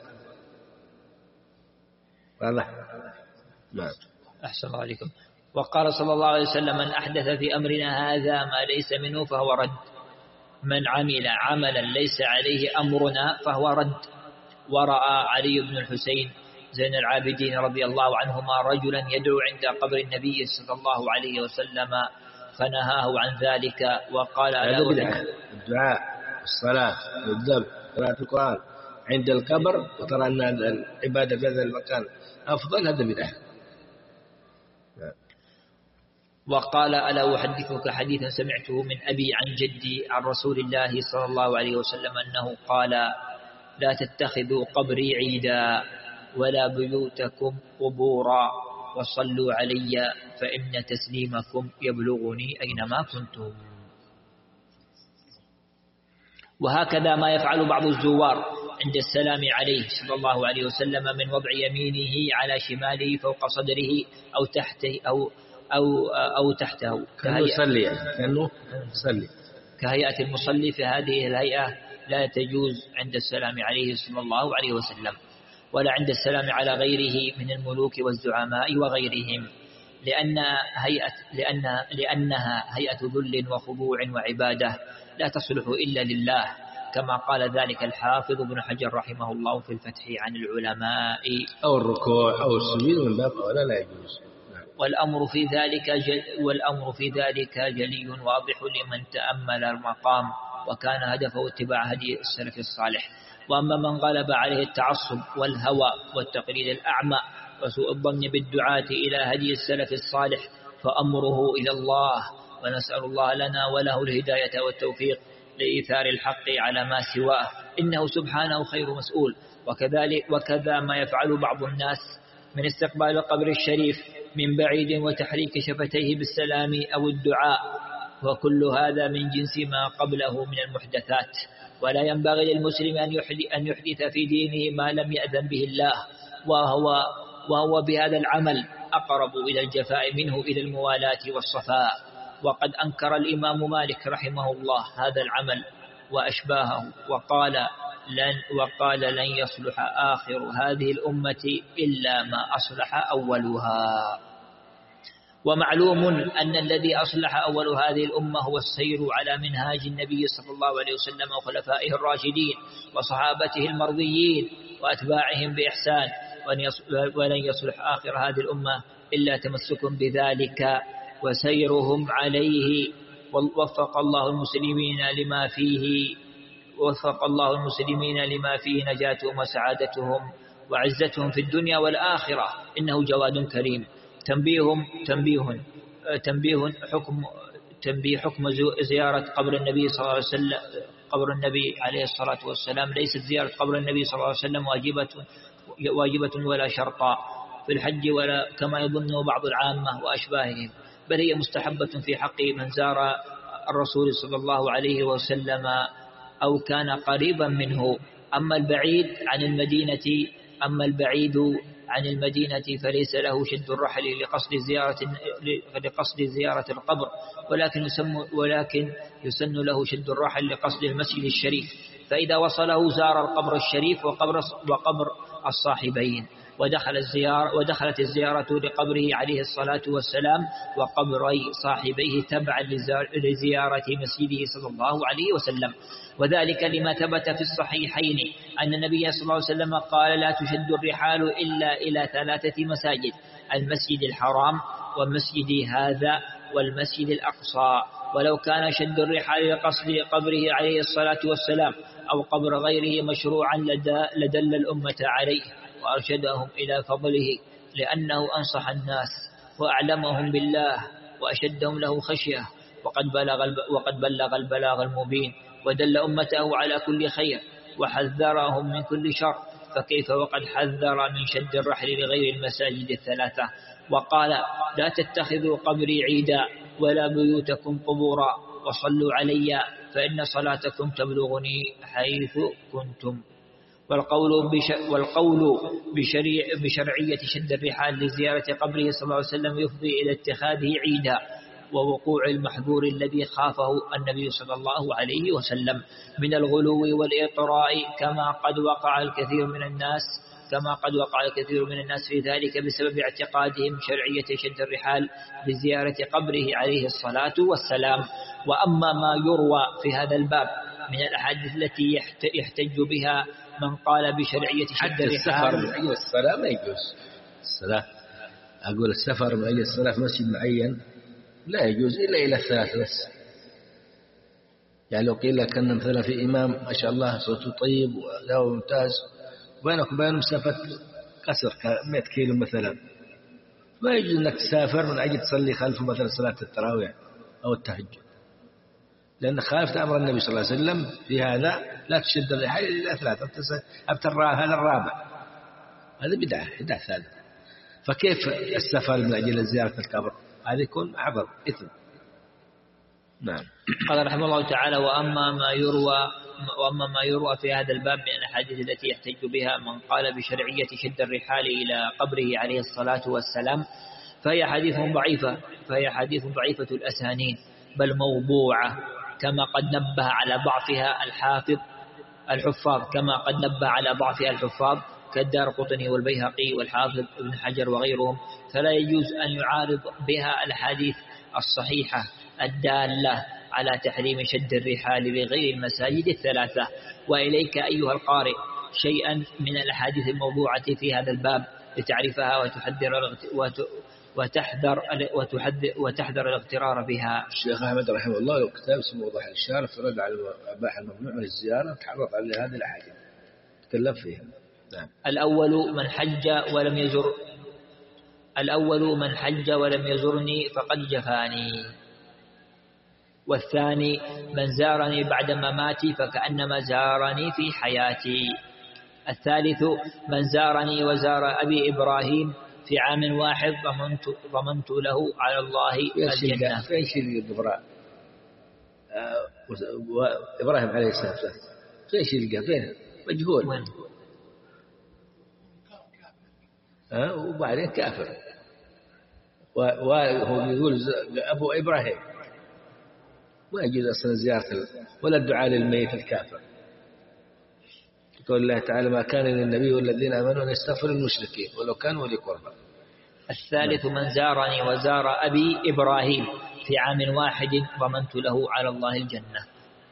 واضح؟ نعم. أحسن الله عليكم. وقال صلى الله عليه وسلم: من أحدث في أمرنا هذا ما ليس منه فهو رد، من عمل عملا ليس عليه أمرنا فهو رد. ورأى علي بن الحسين زين العابدين رضي الله عنهما رجلا يدعو عند قبر النبي صلى الله عليه وسلم فنهاه عن ذلك وقال: هذا بدعة، الدعاء الصلاة والذبح قراءة القرآن عند القبر، وترى أن العبادة في هذا المكان أفضل، هذا بدعة. وقال: ألا أحدثك حديثا سمعته من أبي عن جدي عن رسول الله صلى الله عليه وسلم أنه قال: لا تتخذوا قبري عيدا ولا بيوتكم قبورا وصلوا علي فإن تسليمكم يبلغني أينما كنتم. وهكذا ما يفعل بعض الزوار عند السلام عليه صلى الله عليه وسلم من وضع يمينه على شماله فوق صدره أو تحته كهيئة المصلي، في هذه الهيئة لا تجوز عند السلام عليه صلى الله عليه وسلم، ولا عند السلام على غيره من الملوك والزعماء وغيرهم، لأنها هيئة ذل وخضوع وعبادة لا تصلح إلا لله، كما قال ذلك الحافظ ابن حجر رحمه الله في الفتح عن العلماء. أو الركوع أو السجود من باب أولى لا يجوز. والأمر في ذلك جلي واضح لمن تأمل المقام وكان هدفه اتباع هدي السلف الصالح. وأما من غلب عليه التعصب والهوى والتقليد الأعمى وسوء الظن بالدعاة إلى هدي السلف الصالح فأمره إلى الله، ونسأل الله لنا وله الهداية والتوفيق لإيثار الحق على ما سواه، إنه سبحانه خير مسؤول. وكذا ما يفعل بعض الناس من استقبال القبر الشريف من بعيد وتحريك شفتيه بالسلام أو الدعاء، وكل هذا من جنس ما قبله من المحدثات، ولا ينبغي للمسلم أن يحدث في دينه ما لم يأذن به الله، وهو بهذا العمل أقرب إلى الجفاء منه إلى الموالاة والصفاء. وقد أنكر الإمام مالك رحمه الله هذا العمل وأشباهه وقال لن يصلح آخر هذه الأمة إلا ما أصلح أولها. ومعلوم أن الذي أصلح أول هذه الأمة هو السير على منهاج النبي صلى الله عليه وسلم وخلفائه الراشدين وصحابته المرضيين، وأتباعهم بإحسان، ولن يصلح آخر هذه الأمة إلا تمسك بذلك وسيرهم عليه. ووفق الله المسلمين لما فيه نجاتهم وسعادتهم وعزتهم في الدنيا والآخرة، إنه جواد كريم. تنبيه حكم زيارة قبر النبي صلى الله عليه وسلم. قبر النبي عليه الصلاة والسلام ليست زيارة قبر النبي صلى الله عليه وسلم واجبة ولا شرطا في الحج، ولا كما يظن بعض العامة وأشباههم، بل هي مستحبة في حق من زار الرسول صلى الله عليه وسلم أو كان قريبا منه. أما البعيد عن المدينة فليس له شد الرحل لقصد زيارة القبر، ولكن يسن له شد الرحل لقصد المسجد الشريف، فإذا وصله زار القبر الشريف وقبر الصاحبين، ودخلت الزيارة لقبره عليه الصلاة والسلام وقبري صاحبيه تبعا لزيارة مسجده صلى الله عليه وسلم. وذلك لما ثبت في الصحيحين أن النبي صلى الله عليه وسلم قال: لا تشد الرحال إلا إلى 3 مساجد: المسجد الحرام ومسجد هذا والمسجد الأقصى. ولو كان شد الرحال لقصد قبره عليه الصلاة والسلام أو قبر غيره مشروعا لدل الأمة عليه وأرشدهم إلى فضله، لأنه أنصح الناس وأعلمهم بالله وأشدهم له خشية، وقد بلغ البلاغ المبين، ودل أمته على كل خير، وحذرهم من كل شر، فكيف وقد حذر من شد الرحل لغير المساجد 3، وقال: لا تتخذوا قبري عيدا ولا بيوتكم قبورا، وصلوا علي فإن صلاتكم تبلغني حيث كنتم. والقول بشرعية شد الرحال لزيارة قبره صلى الله عليه وسلم يفضي إلى اتخاذه عيدا ووقوع المحذور الذي خافه النبي صلى الله عليه وسلم من الغلو والإطراء، كما قد وقع الكثير من الناس في ذلك بسبب اعتقادهم شرعية شد الرحال لزيارة قبره عليه الصلاة والسلام. وأما ما يروى في هذا الباب من الأحاديث التي يحتج بها من قال بشرعية شد الرحال، السفر من أجل الصلاة ما يجوز. السفر من أجل الصلاة في مسجد معين لا يجوز إلا إلى 3 بس. يعني لو قيل لك أن مثلا في إمام ما شاء الله صوته طيب وله ممتاز، بينك وبينه مسافة قصر 100 كيلو مثلا، ما يجوز أنك تسافر من أجل تصلي خلفه مثلا صلاة التراويح أو التهجد، لأن خالفت أمر النبي صلى الله عليه وسلم في هذا: لا تشد الرحال إلى 3. هذا الرابع، هذا بدعة ثالثة. فكيف السفر من أجل زيارة القبر؟ هذا يكون أعظم إثم. نعم. قال رحمه الله تعالى: وأما ما يروى في هذا الباب من الأحاديث التي يحتج بها من قال بشرعية شد الرحال إلى قبره عليه الصلاة والسلام فهي حديث ضعيفة الأسانيد، بل موضوعة، كما قد نبه على ضعفها الحفاظ كالدارقطني والبيهقي والحافظ ابن حجر وغيرهم، فلا يجوز أن يعارض بها الحديث الصحيحة الدالة على تحريم شد الرحال لغير المساجد 3. وإليك أيها القارئ شيئا من الأحاديث الموضوعة في هذا الباب لتعرفها وتحذر الاغترار بها. الشيخ أحمد رحمه الله له كتاب اسمه وضح الإشارة في رد على الأباحة الممنوع من الزيارة، تعرض على هذه الأحاديث تكلم فيها. نعم. الأول من حج ولم يزرني فقد جفاني، والثاني من زارني بعد مماتي فكأنما زارني في حياتي، الثالث من زارني وزار أبي إبراهيم في عام واحد ضمنت له على الله الجنة. فين شيء القبراء إبراهيم عليه السلام؟ فين شيء فين مجهول وين؟ وبعدين كافر، وهو يقول أبو إبراهيم، ما يجوز أصلا زيارة ولا الدعاء للميت الكافر. يقول الله تعالى: ما كان للنبي والذين آمنوا أن يستغفروا للمشركين ولو كانوا أولي قربى. الثالث من زارني وزار أبي إبراهيم في عام واحد ضمنت له على الله الجنة.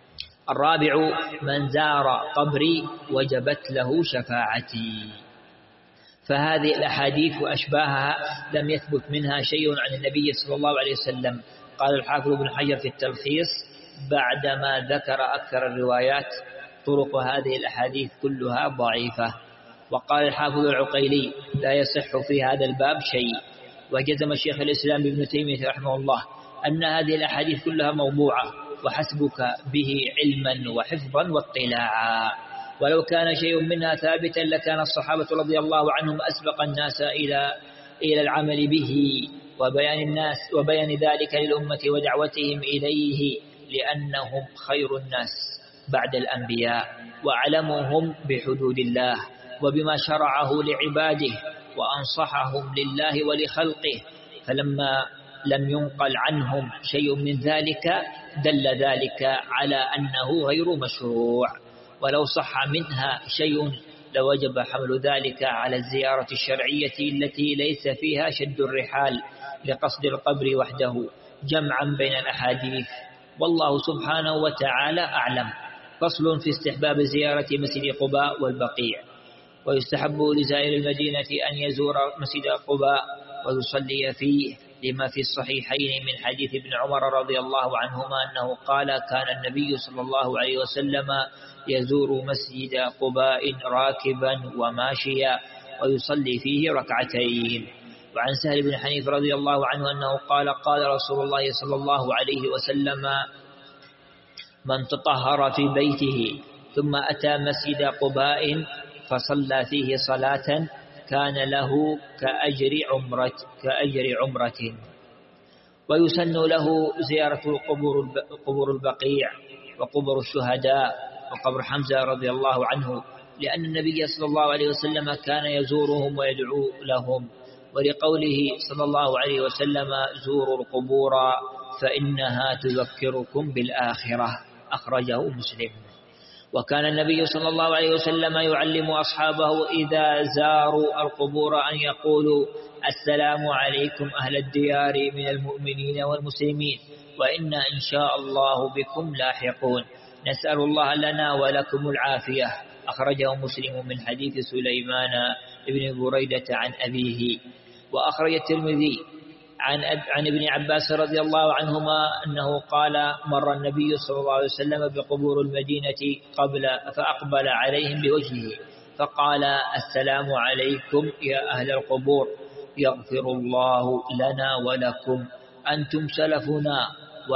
الرابع من زار قبري وجبت له شفاعتي. فهذه الأحاديث وأشباهها لم يثبت منها شيء عن النبي صلى الله عليه وسلم. قال الحافظ ابن حجر في التلخيص بعدما ذكر أكثر الروايات طرق هذه الأحاديث كلها ضعيفة. وقال الحافظ العقيلي لا يصح في هذا الباب شيء. وجزم الشيخ الإسلام ابن تيمية رحمه الله أن هذه الأحاديث كلها موضوعة، وحسبك به علما وحفظا واطلاعا. ولو كان شيء منها ثابتا لكان الصحابة رضي الله عنهم أسبق الناس إلى العمل به وبيان ذلك للأمة ودعوتهم إليه، لأنهم خير الناس بعد الأنبياء وأعلمهم بحدود الله وبما شرعه لعباده وأنصحهم لله ولخلقه. فلما لم ينقل عنهم شيء من ذلك دل ذلك على أنه غير مشروع. ولو صح منها شيء لوجب حمل ذلك على الزيارة الشرعية التي ليس فيها شد الرحال لقصد القبر وحده جمعا بين الأحاديث، والله سبحانه وتعالى أعلم. فصل في استحباب زيارة مسجد قباء والبقيع. ويستحب لزائر المدينة أن يزور مسجد قباء ويصلي فيه، لما في الصحيحين من حديث ابن عمر رضي الله عنهما أنه قال كان النبي صلى الله عليه وسلم يزور مسجد قباء راكبا وماشيا ويصلي فيه ركعتين. وعن سهل بن حنيف رضي الله عنه أنه قال قال رسول الله صلى الله عليه وسلم من تطهر في بيته ثم أتى مسجد قباء فصلى فيه صلاة كان له كأجر عمرة. ويسن له زيارة قبور البقيع وقبور الشهداء وقبر حمزة رضي الله عنه، لأن النبي صلى الله عليه وسلم كان يزورهم ويدعو لهم، ولقوله صلى الله عليه وسلم زوروا القبور فإنها تذكركم بالآخرة، أخرجه مسلم. وكان النبي صلى الله عليه وسلم يعلم أصحابه إذا زاروا القبور أن يقولوا السلام عليكم أهل الديار من المؤمنين والمسلمين وإنا إن شاء الله بكم لاحقون، نسأل الله لنا ولكم العافية، أخرجه مسلم من حديث سليمان بن بريدة عن أبيه. وأخرج الترمذي عن ابن عباس رضي الله عنهما أنه قال مر النبي صلى الله عليه وسلم بقبور المدينة فأقبل عليهم بوجهه فقال السلام عليكم يا أهل القبور، يغفر الله لنا ولكم، أنتم سلفنا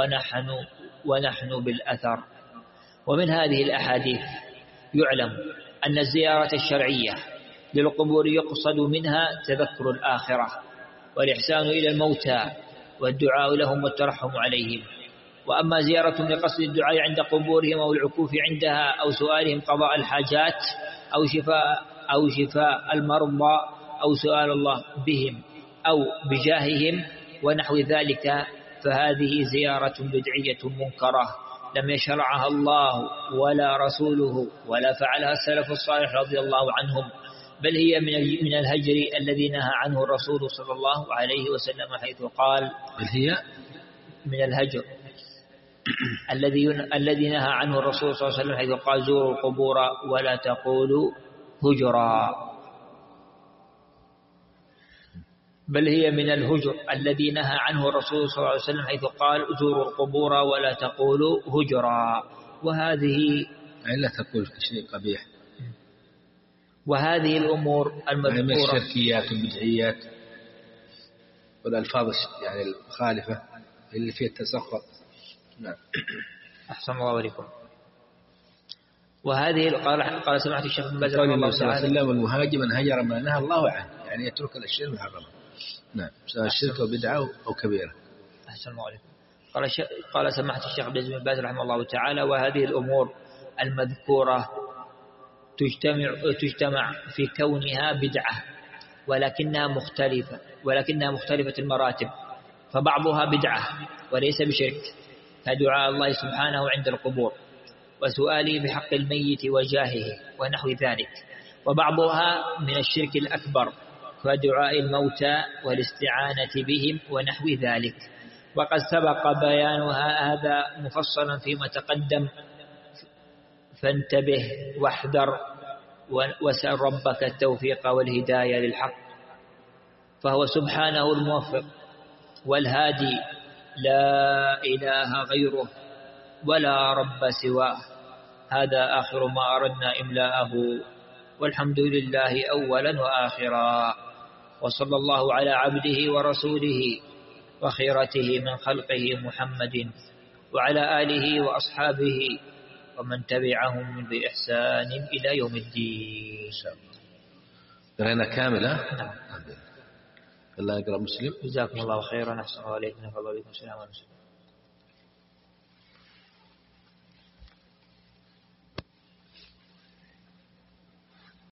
ونحن بالأثر. ومن هذه الأحاديث يعلم أن الزيارة الشرعية للقبور يقصد منها تذكر الآخرة والإحسان إلى الموتى والدعاء لهم والترحم عليهم. وأما زيارة لقصد الدعاء عند قبورهم أو العكوف عندها أو سؤالهم قضاء الحاجات أو شفاء المرضى أو سؤال الله بهم أو بجاههم ونحو ذلك فهذه زيارة بدعية منكرة لم يشرعها الله ولا رسوله ولا فعلها السلف الصالح رضي الله عنهم، بل هي من الهجر الذي نهى عنه الرسول صلى الله عليه وسلم حيث قال بل هي من الهجر الذي نهى عنه الرسول صلى الله عليه وسلم حيث قال زوروا القبور ولا تقولوا هجرا، بل هي من الهجر الذي نهى عنه الرسول صلى الله عليه وسلم حيث قال زوروا القبور ولا تقولوا هجرا. وهذه لا تقول شيء قبيح. وهذه الأمور المذكورة من الشركيات والبدعيات والألفاظ يعني الخالفة اللي فيها التسخط. نعم. أحسن الله عليكم. وهذه قال سمعت الشيخ بن باز رحمه الله تعالى والمهاجر من هجر ما نهى الله عنه، يعني يترك الأشياء المحرمة. نعم، سواء الشرك وبدعة أو كبيرة. أحسن الله عليكم. قال سمعت الشيخ بن باز رحمه الله تعالى وهذه الأمور المذكورة تجتمع في كونها بدعة ولكنها مختلفة المراتب، فبعضها بدعة وليس بشرك كدعاء الله سبحانه عند القبور وسؤاله بحق الميت وجاهه ونحو ذلك، وبعضها من الشرك الأكبر كدعاء الموتى والاستعانة بهم ونحو ذلك. وقد سبق بيانها هذا مفصلا فيما تقدم فانتبه واحذر واسأل ربك التوفيق والهداية للحق، فهو سبحانه الموفق والهادي، لا إله غيره ولا رب سواه. هذا آخر ما أردنا إملاءه، والحمد لله أولا وآخرا، وصلى الله على عبده ورسوله وخيرته من خلقه محمد وعلى آله وأصحابه ومن تبعهم بإحسان إلى يوم الدين. قرأنا كاملة. نعم. الله يقرأ مسلم. جزاكم الله خيرا، أحسن الله عليكم، نفع الله بكم، السلام عليكم.